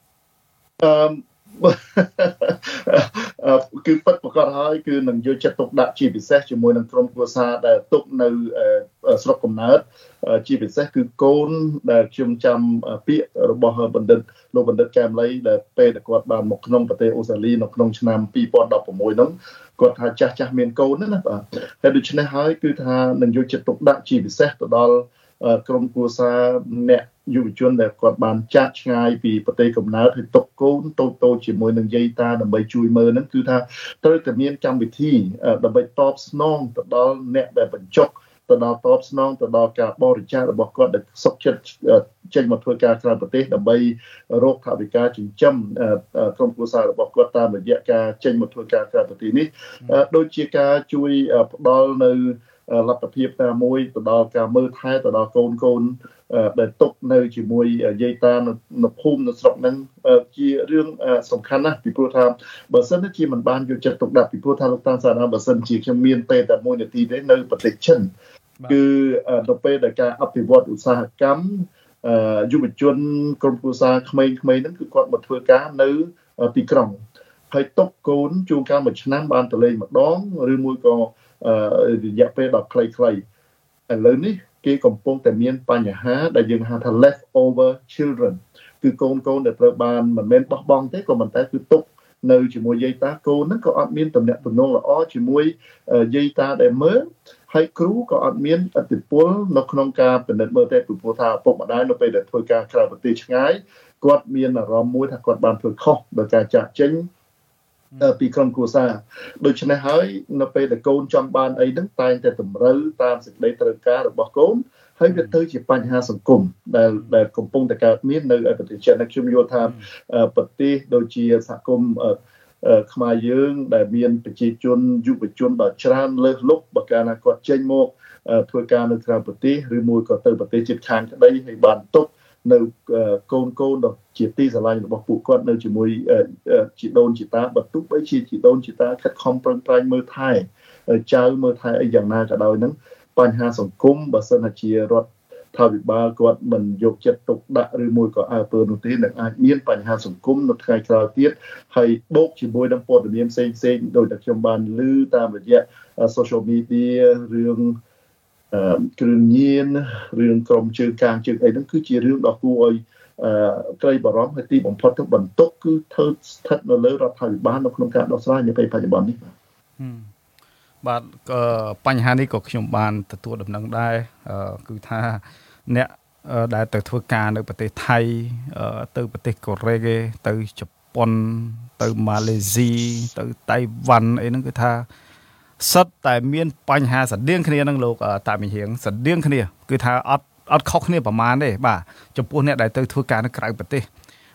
គឺពិតប្រកបហើយគឺនឹងយកចិត្តទុកដាក់ជាពិសេសជាមួយនឹងក្រុមគ្រួសារដែលទុកនៅស្រុកកំណើតជាពិសេសគឺកូនដែលខ្ញុំចាំពាក្យរបស់លោកបណ្ឌិតកែមលីដែលពេលដែលគាត់បានមកក្នុងប្រទេសអូស្ត្រាលីនៅក្នុងឆ្នាំ2016ហ្នឹងគាត់ថាចាស់មានកូនណាបាទហើយដូច្នេះហើយគឺថានឹងយកចិត្តទុកដាក់ជាពិសេសទៅដល់ក្រុមគ្រួសារអ្នកយុវជនដែលគាត់បានចាក់ឆ្ងាយពីប្រទេសកំណើតហើយទុកកូនតូចជាមួយនឹងយាយតាដើម្បីជួយមើលហ្នឹងគឺថាត្រូវតែមានកម្មវិធីដើម្បីតបស្នងទៅដល់អ្នកដែលបញ្ចុកទៅដល់តបស្នងទៅដល់ការបរិច្ចាគរបស់គាត់ដែលសុខចិត្តចេញមកធ្វើការក្រៅប្រទេសដើម្បីរកថវិកាចិញ្ចឹមក្រុមគ្រួសាររបស់គាត់តាមរយៈការចេញមកធ្វើការក្រៅប្រទេសនេះដូចជាការជួយផ្ដល់នៅលទ្ធភាពតាមមួយទៅដល់ការមើលថែទៅដល់កូនដែលຕົកនៅជាមួយយាយតានៅភូមិនៅស្រុកហ្នឹងជារឿងសំខាន់ណាស់ពីព្រោះថាបើសិនជាមិនបានយកចិត្តទុកដាក់ពីព្រោះថាលោកតាសាណាបើសិនជាខ្ញុំមានពេលតែ1នាទីទេនៅប្រទេសចិនគឺនៅពេលដែលការអភិវឌ្ឍឧស្សាហកម្មយុវជនក្រុមគ្រួសារក្មេងៗហ្នឹងគឺគាត់មកធ្វើការនៅទីក្រុងហើយຕົកកូនជួនកាលមួយឆ្នាំបានទៅលេងម្ដងឬមួយក៏រយៈពេលដល់ខ្លីៗឥឡូវនេះគេកំពុងតែមានបញ្ហាដែលយើងហៅថា leftover children គឺកូនដែលត្រូវបានមិនមែនបោះបង់ទេក៏ប៉ុន្តែគឺទុកនៅជាមួយយាយតាកូនហ្នឹងក៏អត់មានទំនាក់ទំនងល្អជាមួយយាយតាដែលមើលហើយគ្រូក៏អត់មានឥទ្ធិពលនៅក្នុងការពិនិត្យមើលទេពីព្រោះថាឪពុកម្ដាយនៅពេលដែលធ្វើការក្រៅប្រទេសឆ្ងាយគាត់មានអារម្មណ៍មួយថាគាត់បានធ្វើខុសដោយការចាក់ចេញពីក្រុមគ្រួសារដូច្នេះហើយនៅពេលដែលកូនចង់បានអីហ្នឹងតែងតែតម្រូវតាមសេចក្តីត្រូវការរបស់កូនហើយវាទៅជាបញ្ហាសង្គមដែលកំពុងតែកើតមាននៅប្រទេសចិនខ្ញុំយល់ថាប្រទេសដូចជាសហគមន៍ខ្មែរយើងដែលមានប្រជាជនយុវជនដ៏ច្រើនលើសលប់បើកាលណាគាត់ចេញមកធ្វើការនៅក្រៅប្រទេសឬមួយក៏ទៅប្រទេសជិតខាងក្តីហើយបានទុកនៅកូនដ៏ជាទីស្រឡាញ់របស់ពួកគាត់នៅជាមួយជីដូនជីតាបើទោះបីជាជីដូនជីតាខិតខំប្រឹងប្រែងមើលថែចៅមើលថែអីយ៉ាងណាក៏ដោយហ្នឹងបញ្ហាសង្គមបើសិនជារដ្ឋាភិបាលគាត់មិនយកចិត្តទុកដាក់ឬមួយក៏អើពើនោះទេនឹងអាចមានបញ្ហាសង្គមនៅថ្ងៃក្រោយទៀតហើយបូកជាមួយនឹងព័ត៌មានផ្សេងដោយតែខ្ញុំបានឮតាមរយៈ social media រឿងគ្រឿងញៀនរឿងក្រុមជើងកាងជើងអីហ្នឹងគឺជារឿងដ៏គួរឲ្យក្រីបារម្ភហើយទីបំផុតទៅបន្ទុកគឺធ្វើស្ថិតនៅលើរដ្ឋាភិបាលនៅក្នុងការដោះស្រាយនៅពេលបច្ចុប្បន្ននេះបាទបញ្ហានេះក៏ខ្ញុំបានទទួលដំណឹងដែរគឺថាអ្នកដែលទៅធ្វើការនៅប្រទេសថៃទៅប្រទេសកូរ៉េទៅជប៉ុនទៅម៉ាឡេស៊ីទៅតៃវ៉ាន់អីហ្នឹងគឺថាសិតតែមានបញ្ហាស្រដៀងគ្នានឹងលោកតាមិញរៀងស្រដៀងគ្នាគឺថាអត់ខុសគ្នាប្រមាណទេបាទចំពោះអ្នកដែលទៅធ្វើការនៅក្រៅប្រទេស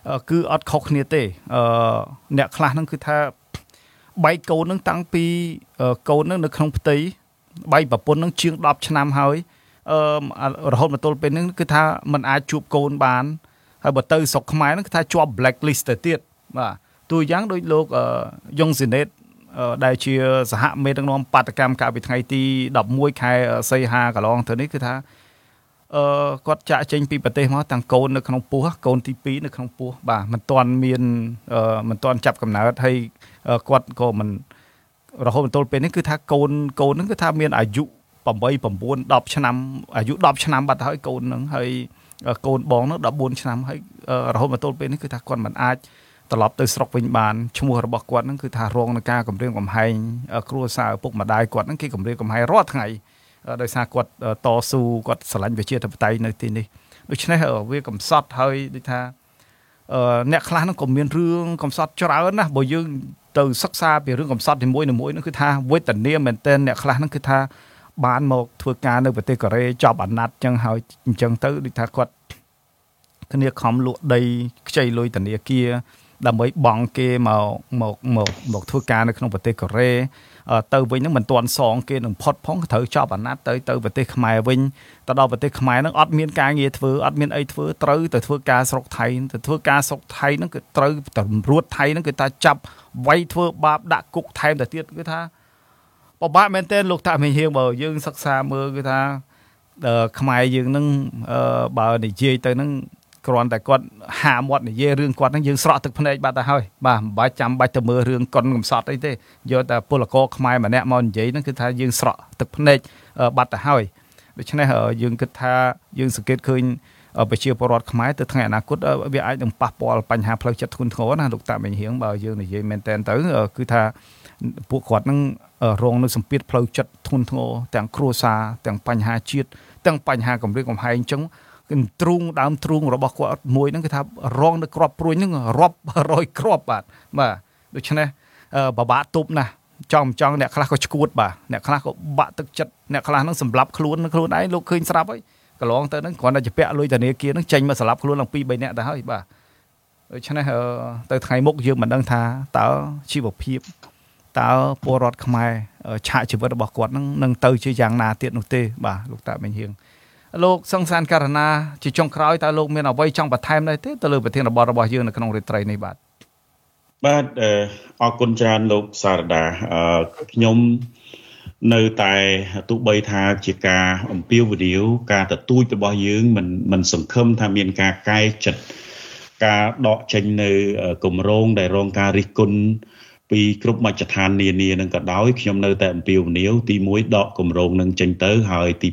គឺអត់ខុសគ្នាទេអ្នកខ្លះហ្នឹងគឺថាបែកកូនហ្នឹងតាំងពីកូនហ្នឹងនៅក្នុងផ្ទៃបែកប្រពន្ធហ្នឹងជាង10ឆ្នាំហើយរហូតមកទល់ពេលហ្នឹងគឺថាมันអាចជួបកូនបានហើយបើទៅស្រុកខ្មែរហ្នឹងគឺថាជាប់ blacklist ទៅទៀតបាទទូយ៉ាងដូចលោកយ៉ុងស៊ីណេតដែលជាសហមេដឹកនាំបាតកម្មកាលពីថ្ងៃទី11ខែសីហាកន្លងទៅនេះគឺថាគាត់ចាក់ចេញពីប្រទេសមកតាំងកូននៅក្នុងពោះកូនទី2នៅក្នុងពោះបាទមិនទាន់ចាប់កំណើតហើយគាត់ក៏មិនរហូតដល់ពេលនេះគឺថាកូនហ្នឹងគឺថាមានអាយុ8 9 10ឆ្នាំអាយុ10ឆ្នាំបាត់ហើយកូនហ្នឹងហើយកូនបងហ្នឹង14ឆ្នាំហើយរហូតមកដល់ពេលនេះគឺថាគាត់មិនអាចត្រឡប់ទៅស្រុកវិញបានឈ្មោះរបស់គាត់ហ្នឹងគឺថារងនឹងការគំរាមកំហែងគ្រួសារឪពុកម្ដាយគាត់ហ្នឹងគេគំរាមកំហែងរាល់ថ្ងៃដោយសារគាត់តស៊ូគាត់ស្រឡាញ់ប្រជាធិបតេយ្យនៅទីនេះដូច្នេះវាកំសត់ហើយដូចថាអ្នកខ្លះហ្នឹងក៏មានរឿងកំសត់ច្រើនណាស់បើយើងទៅសិក្សាពីរឿងកំសត់នីមួយៗហ្នឹងគឺថាវេទនាមែនទែនអ្នកខ្លះហ្នឹងគឺថាបានមកធ្វើការនៅប្រទេសកូរ៉េចប់អាណត្តិចឹងហើយអញ្ចឹងទៅដូចថាគាត់គ្នាខំលក់ដីខ្ចីលុយធនាគារដើម្បីបង់គេមកធ្វើការនៅក្នុងប្រទេសកូរ៉េទៅវិញហ្នឹងមិនទាន់សងគេនឹងផុតផងត្រូវចប់អាណត្តិទៅប្រទេសខ្មែរវិញទៅដល់ប្រទេសខ្មែរហ្នឹងអត់មានការងារធ្វើអត់មានអីធ្វើត្រូវទៅធ្វើការស្រុកថៃទៅធ្វើការស្រុកថៃហ្នឹងគឺត្រូវតម្រួតថៃហ្នឹងគឺថាចាប់វាយធ្វើបាបដាក់គុកថែមទៅទៀតគឺថាពិបាកមែនទែនលោកតាមេហៀងបើយើងសិក្សាមើលគឺថាខ្មែរយើងហ្នឹងបើនិយាយទៅហ្នឹងគ្រាន់តែគាត់ហាមាត់និយាយរឿងគាត់ហ្នឹងយើងស្រក់ទឹកភ្នែកបាត់ទៅហើយបាទមិនបាច់ចាំបាច់ទៅមើលរឿងកុនកំសត់អីទេយកតែពលករខ្មែរម្នាក់មកនិយាយហ្នឹងគឺថាយើងស្រក់ទឹកភ្នែកបាត់ទៅហើយដូច្នេះយើងគិតថាយើងសង្កេតឃើញប្រជាពលរដ្ឋខ្មែរទៅថ្ងៃអនាគតវាអាចនឹងប៉ះពាល់បញ្ហាផ្លូវចិត្តធ្ងន់ធ្ងរណាលោកតាមេហៀងបើយើងនិយាយមែនតើទៅគឺថាពួកគាត់នឹងរងនៅសម្ពាធផ្លូវចិត្តធ្ងន់ធ្ងរទាំងគ្រួសារទាំងបញ្ហាជាតិទាំងបញ្ហាគម្រាមកំហែងអញ្ចឹងទ្រូងដើមទ្រូងរបស់គាត់មួយហ្នឹងគឺថារងនៅក្របព្រួយហ្នឹងរាប់រយគ្រាប់បាទដូច្នេះបបាក់ទប់ណាស់ចង់អ្នកខ្លះក៏ឈួតបាទអ្នកខ្លះក៏បាក់ទឹកចិត្តអ្នកខ្លះហ្នឹងសម្លាប់ខ្លួនឯងលោកឃើញស្រាប់ហើយកន្លងទៅហ្នឹងគ្រាន់តែជាពាក់លុយធនាគារហ្នឹងចេញមកសម្លាប់ខ្លួនឡើង2 3នាក់ទៅហើយបាទដូច្នេះទៅថ្ងៃមុខយើងមិនដឹងថាតើជីវភាពតើពលរដ្ឋខ្មែរឆាកជីវិតរបស់គាត់ហ្នឹងនឹងទៅជាយ៉ាងណាទៀតនោះទេបាទលោកតាមេហៀងលោកសង្សានករណាជាចុងក្រោយតើលោកមានអ្វីចង់បន្ថែមដែរទេទៅលើប្រធានបទរបស់យើងនៅក្នុងរាត្រីនេះបាទអរគុណច្រើនលោកសារដាខ្ញុំនៅតែទោះបីថាជាការអំពាវនាវការទទូចរបស់យើងមិនសង្ឃឹមថាមានការកែចិត្តការដកចេញនៅគម្រោងដែលរងការរិះគន់ពីគ្រប់មជ្ឈដ្ឋាននានានឹងក៏ដោយខ្ញុំនៅតែអំពាវនាវទី1ដកគម្រោងនឹងចេញទៅហើយទី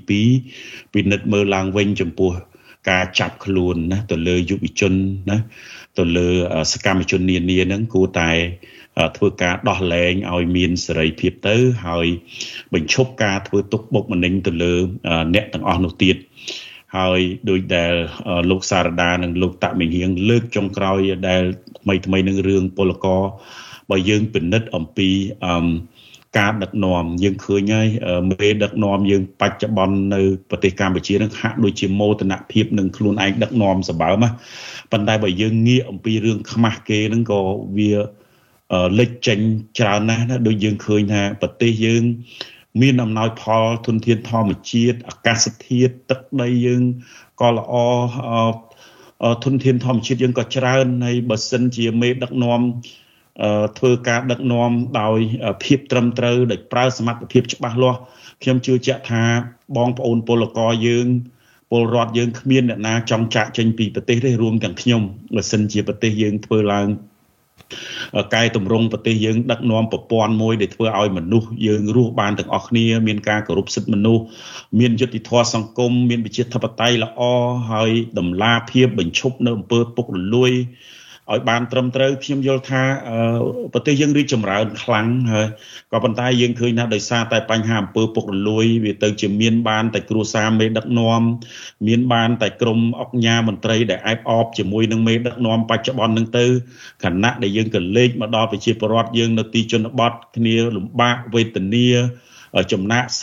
2ពិនិត្យមើលឡើងវិញចំពោះការចាប់ខ្លួនណាទៅលើយុវជនណាទៅលើសកម្មជននានានឹងគួរតែធ្វើការដោះលែងឲ្យមានសេរីភាពទៅហើយបញ្ឈប់ការធ្វើទុកបុកម្នេញទៅលើអ្នកទាំងអស់នោះទៀតហើយដោយដែលលោកសារដានិងលោកតាមេហៀងលើកចុងក្រោយដែលថ្មីនឹងរឿងពលករបើយើងពិនិត្យអំពីការដឹកនាំយើងឃើញហើយមេដឹកនាំយើងបច្ចុប្បន្ននៅប្រទេសកម្ពុជានឹងហាក់ដូចជាមោទនភាពនឹងខ្លួនឯងដឹកនាំសម្បើមណាប៉ុន្តែបើយើងងាកអំពីរឿងខ្មាស់គេនឹងក៏វាលេចចេញច្រើនណាស់ណាដូចយើងឃើញថាប្រទេសយើងមានអំណោយផលធនធានធម្មជាតិអាកាសធាតុទឹកដីយើងក៏ល្អធនធានធម្មជាតិយើងក៏ច្រើនហើយបើសិនជាមេដឹកនាំធ្វើការដឹកនាំដោយភាពត្រឹមត្រូវដោយប្រើសមត្ថភាពច្បាស់លាស់ខ្ញុំជឿជាក់ថាបងប្អូនពលករយើងពលរដ្ឋយើងគ្មានអ្នកណាចង់ចាក់ចេញពីប្រទេសទេរួមទាំងខ្ញុំបើសិនជាប្រទេសយើងធ្វើឡើងកែតម្រង់ប្រទេសយើងដឹកនាំប្រព័ន្ធមួយដែលធ្វើឲ្យមនុស្សយើងរស់បានទាំងអស់គ្នាមានការគោរពសិទ្ធិមនុស្សមានយុត្តិធម៌សង្គមមានប្រជាធិបតេយ្យល្អហើយតម្លាភាពបញ្ឈប់នៅអំពើពុករលួយឲ្យបានត្រឹមត្រូវខ្ញុំយល់ថាប្រទេសយើងរីកចម្រើនខ្លាំងហើយក៏ប៉ុន្តែយើងឃើញថាដោយសារតែបញ្ហាអំពើពុករលួយវាទៅជាមានបានតែគ្រួសារមេដឹកនាំមានបានតែក្រុមអង្គការមន្ត្រីដែលអែបអបជាមួយនឹងមេដឹកនាំបច្ចុប្បន្នហ្នឹងទៅគណៈដែលយើងក៏លេចមកដល់ប្រជាពលរដ្ឋយើងនៅទីជនបទគ្នាលំបាកវេទនាចំណាក់ស្រុក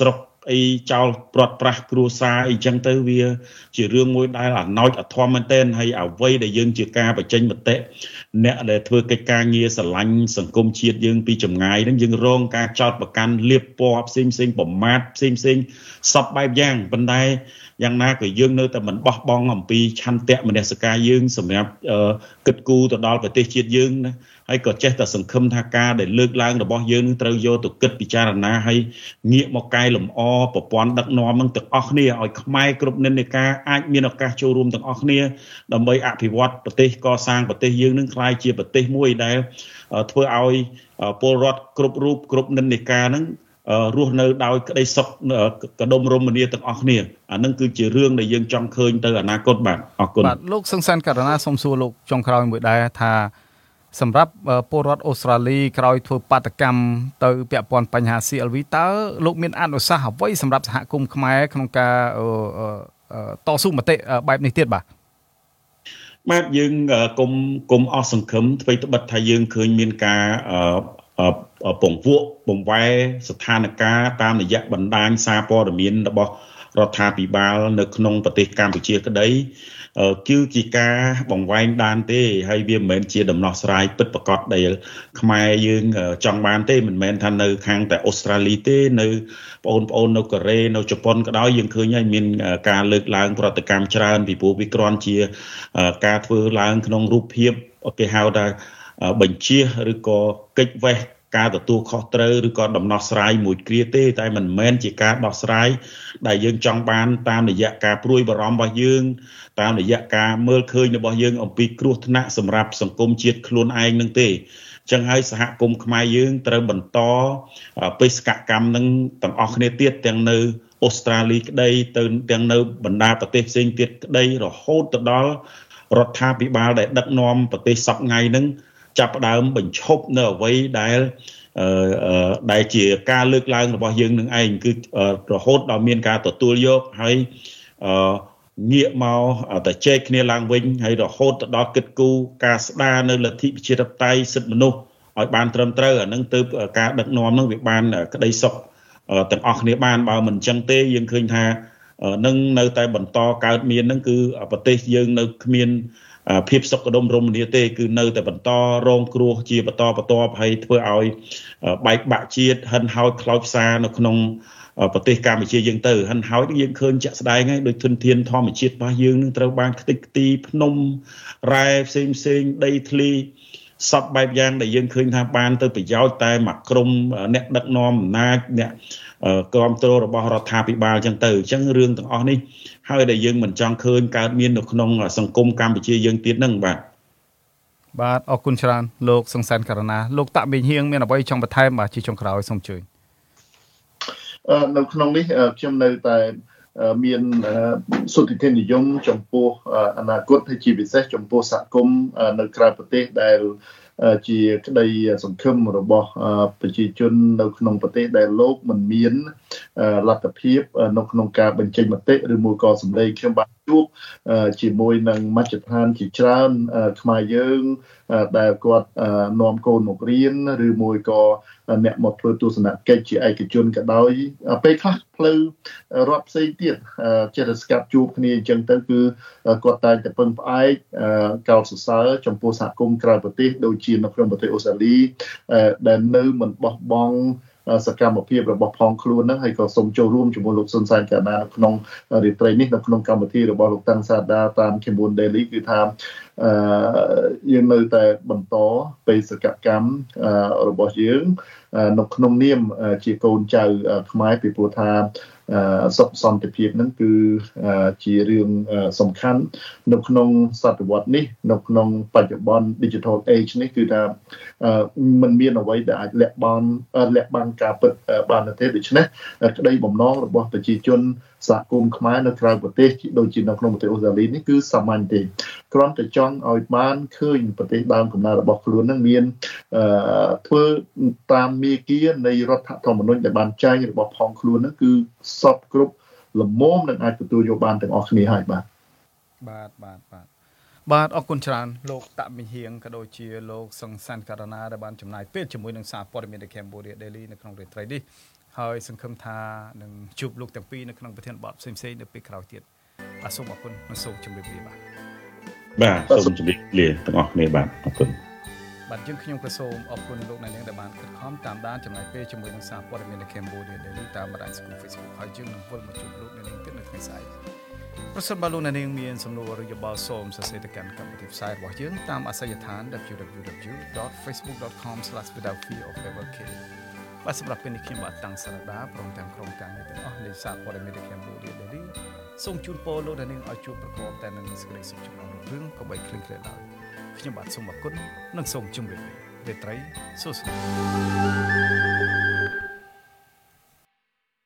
អីចោលព្រាត់ប្រាសគ្រួសារអីចឹងទៅវាជារឿងមួយដែលអាណោចអធមមែនទែនហើយអ្វីដែលយើងជាការបញ្ចេញមតិអ្នកដែលធ្វើកិច្ចការងារស្រឡាញ់សង្គមជាតិយើងពីចម្ងាយហ្នឹងយើងរងការចោទប្រកាន់លៀបពណ៌ផ្សេងប្រមាថផ្សេងសពបែបយ៉ាងប៉ុន្តែយ៉ាងណាក៏យើងនៅតែមិនបោះបង់អំពីឆន្ទៈមនសិការយើងសម្រាប់គិតគូរទៅដល់ប្រទេសជាតិយើងណាហើយក៏ចេះតែសង្ឃឹមថាការដែលលើកឡើងរបស់យើងនឹងត្រូវយកទៅគិតពិចារណាហើយងាកមកកែលម្អប្រព័ន្ធដឹកនាំនឹងទាំងអស់គ្នាឲ្យខ្មែរគ្រប់និន្នាការអាចមានឱកាសចូលរួមទាំងអស់គ្នាដើម្បីអភិវឌ្ឍប្រទេសកសាងប្រទេសយើងនឹងក្លាយជាប្រទេសមួយដែលធ្វើឲ្យពលរដ្ឋគ្រប់រូបគ្រប់និន្នាការនឹងរស់នៅដោយក្តីសុខកដុំរមនាទាំងអស់គ្នាអានឹងគឺជារឿងដែលយើងចង់ឃើញទៅអនាគតបាទអរគុណបាទលោកសង្សានករណាសូមសួរលោកចុងក្រោយមួយដែរថាសម្រាប់ពលរដ្ឋអូស្ត្រាលីក្រោយធ្វើបាតកម្មទៅពាក់ព័ន្ធបញ្ហា CLV តើលោកមានអនុសាសន៍អ្វីសម្រាប់សហគមន៍ខ្មែរក្នុងការតស៊ូមតិបែបនេះទៀតបាទយើងគុំអស់សង្ឃឹមអ្វីត្បិតថាយើងឃើញមានការពង្វក់បង្វែរស្ថានភាពតាមរយៈបណ្ដាញសារព័ត៌មានរបស់រដ្ឋាភិបាលនៅក្នុងប្រទេសកម្ពុជាក្តីគឺជាការបង្វែងដានទេហើយវាមិនមែនជាដំណោះស្រាយពិតប្រាកដដែលខ្មែរយើងចង់បានទេមិនមែនថានៅខាងតែអូស្ត្រាលីទេនៅបងប្អូននៅកូរ៉េនៅជប៉ុនក៏ដោយយើងឃើញហើយមានការលើកឡើងប្រតិកម្មច្រើនពីព្រោះវាគ្រាន់ជាការធ្វើឡើងក្នុងរូបភាពគេហៅថាបញ្ជាឬក៏កិច្ចវេះការទទួលខុសត្រូវឬក៏ដំណោះស្រាយមួយគ្រាទេតែមិនមែនជាការដោះស្រាយដែលយើងចង់បានតាមរយៈការព្រួយបារម្ភរបស់យើងតាមរយៈការមើលឃើញរបស់យើងអំពីគ្រោះថ្នាក់សម្រាប់សង្គមជាតិខ្លួនឯងនឹងទេចឹងហើយសហគមន៍ខ្មែរយើងត្រូវបន្តបេសកកម្មនឹងទាំងអស់គ្នាទៀតទាំងនៅអូស្ត្រាលីក្តីទៅទាំងនៅបណ្ដាប្រទេសផ្សេងទៀតក្តីរហូតទៅដល់រដ្ឋាភិបាលដែលដឹកនាំប្រទេសសពថ្ងៃហ្នឹងចាប់ផ្ដើមបញ្ឈប់នៅអ្វីដែលជាការលើកឡើងរបស់យើងនឹងឯងគឺរហូតដល់មានការទទួលយកហើយងាកមកតែចែកគ្នាឡើងវិញហើយរហូតទៅដល់គិតគូរការស្ដារនៅលទ្ធិប្រជាធិបតេយ្យសិទ្ធិមនុស្សឲ្យបានត្រឹមត្រូវអានឹងទៅការដឹកនាំនឹងវាបានក្តីសុខទាំងអស់គ្នាបានបើមិនអញ្ចឹងទេយើងឃើញថានឹងនៅតែបន្តកើតមាននឹងគឺប្រទេសយើងនៅគ្មានភាពសុខដុមរមនាទេគឺនៅតែបន្តរងគ្រោះជាបន្តបន្ទាប់ហើយធ្វើឲ្យបែកបាក់ជាតិហិនហោចខ្លោចផ្សានៅក្នុងប្រទេសកម្ពុជាយើងទៅហិនហោចយើងឃើញជាក់ស្ដែងហើយដោយធនធានធម្មជាតិរបស់យើងនឹងត្រូវបានខ្ទេចខ្ទីភ្នំរ៉ែផ្សេងដីធ្លីសពបែបយ៉ាងដែលយើងឃើញថាបានទៅប្រយោជន៍តែមួយក្រុមអ្នកដឹកនាំអំណាចអ្នកគ្រប់គ្រងរបស់រដ្ឋាភិបាលចឹងទៅអញ្ចឹងរឿងទាំងអស់នេះហើយដែលយើងមិនចង់ឃើញកើតមាននៅក្នុងសង្គមកម្ពុជាយើងទៀតហ្នឹងបាទអរគុណច្រើនលោកសង្សានករណាលោកតាក់ប៊ីហៀងមានអ្វីចង់បន្ថែមបាទជាចុងក្រោយសូមជួយនៅក្នុងនេះខ្ញុំនៅតែមានសុទ្ធិធិនិយមចំពោះអនាគតហើយជាពិសេសចំពោះសហគមន៍នៅក្រៅប្រទេសដែលជាក្តីសង្ឃឹមរបស់ប្រជាជននៅក្នុងប្រទេសដែលលោកមិនមានលទ្ធភាពនៅក្នុងការបញ្ចេញមតិឬមួយក៏សម្លេងខ្ញុំបានជួបជាមួយនឹងមជ្ឈដ្ឋានជាច្រើនខ្មែរយើងដែលគាត់នាំកូនមករៀនឬមួយក៏អ្នកមកធ្វើទស្សនកិច្ចជាឯកជនក៏ដោយពេលខ្លះផ្លូវរដ្ឋផ្សេងទៀតចេះតែស្កាត់ជួបគ្នាអញ្ចឹងទៅគឺគាត់តែងតែពឹងផ្អែកកោតសរសើរចំពោះសហគមន៍ក្រៅប្រទេសដូចជានៅក្នុងប្រទេសអូស្ត្រាលីដែលនៅមិនបោះបង់សកម្មភាពរបស់ផងខ្លួនហ្នឹងហើយក៏សូមចូលរួមជាមួយលោកសុនសែនកាណានៅក្នុងរាត្រីនេះនៅក្នុងកម្មវិធីរបស់លោកតាំងសាដាតាម Cambon Daily គឺថាយើងនៅតែបន្តបេសកកម្មរបស់យើងនៅក្នុងនាមជាកូនចៅខ្មែរពីព្រោះថាសុខសន្តិភាពហ្នឹងគឺជារឿងសំខាន់នៅក្នុងសតវត្សនេះនៅក្នុងបច្ចុប្បន្ន Digital Age នេះគឺថាมันមានអ្វីដែលអាចលាក់បាំងការពិតបានទេដូច្នេះក្តីបំណងរបស់ប្រជាជនសហគមន៍ខ្មែរនៅក្រៅប្រទេសដូចជានៅក្នុងប្រទេសអូស្ត្រាលីនេះគឺសាមញ្ញទេគ្រាន់តែចង់ឲ្យបានឃើញប្រទេសដើមកំណើតរបស់ខ្លួននឹងមានធ្វើតាមមាគ៌ានៃរដ្ឋធម្មនុញ្ញដែលបានចែងរបស់ផងខ្លួននឹងគឺសពគ្រប់ល្មមនឹងអាចទទួលយកបានទាំងអស់គ្នាហើយបាទបាទអរគុណច្រើនលោកតាមិហៀងក៏ដូចជាលោកសង្សានករណាដែលបានចំណាយពេលជាមួយនឹងសារព័ត៌មាន The Cambodia Daily នៅក្នុងរាត្រីនេះហើយសង្ឃឹមថានឹងជួបលោកទាំងពីរនៅក្នុងប្រធានបទផ្សេងៗនៅពេលក្រោយទៀតបាទសូមអរគុណនិងសូមជម្រាបលាបាទសូមជម្រាបលាទាំងអស់គ្នាបាទអរគុណបាទយើងខ្ញុំក៏សូមអរគុណលោកអ្នកនាងដែលបានខិតខំតាមដានចំណាយពេលជាមួយនឹងសារព័ត៌មាន The Cambodia Daily តាមបណ្ដាញសង្គម Facebook ហើយយើងនឹងវិលមកជួបលោកអ្នកនាងទៀតនៅថ្ងៃស្អែកប្រសិនបើលោកអ្នកនាងមានសំណួរឬយោបល់សូមសរសេរទៅកាន់កម្មវិធីផ្សាយរបស់យើងតាមអាសយដ្ឋាន www.facebook.com/withoutfearofeverk បាទសម្រាប់ពេលនេះខ្ញុំបាទតាំងសារដាព្រមទាំងក្រុមការងារទាំងអស់នៃសារព័ត៌មាន The Cambodia Daily សូមជូនពរលោកអ្នកនាងឲ្យជួបប្រកបតែនឹងសេចក្តីសុខចម្រើនរុងរឿងកុំបីឃ្លៀងឃ្លាតឡើយខ្ញុំបាទសូមអរគុណនិងសូមជម្រាបលារាត្រីសួស្តី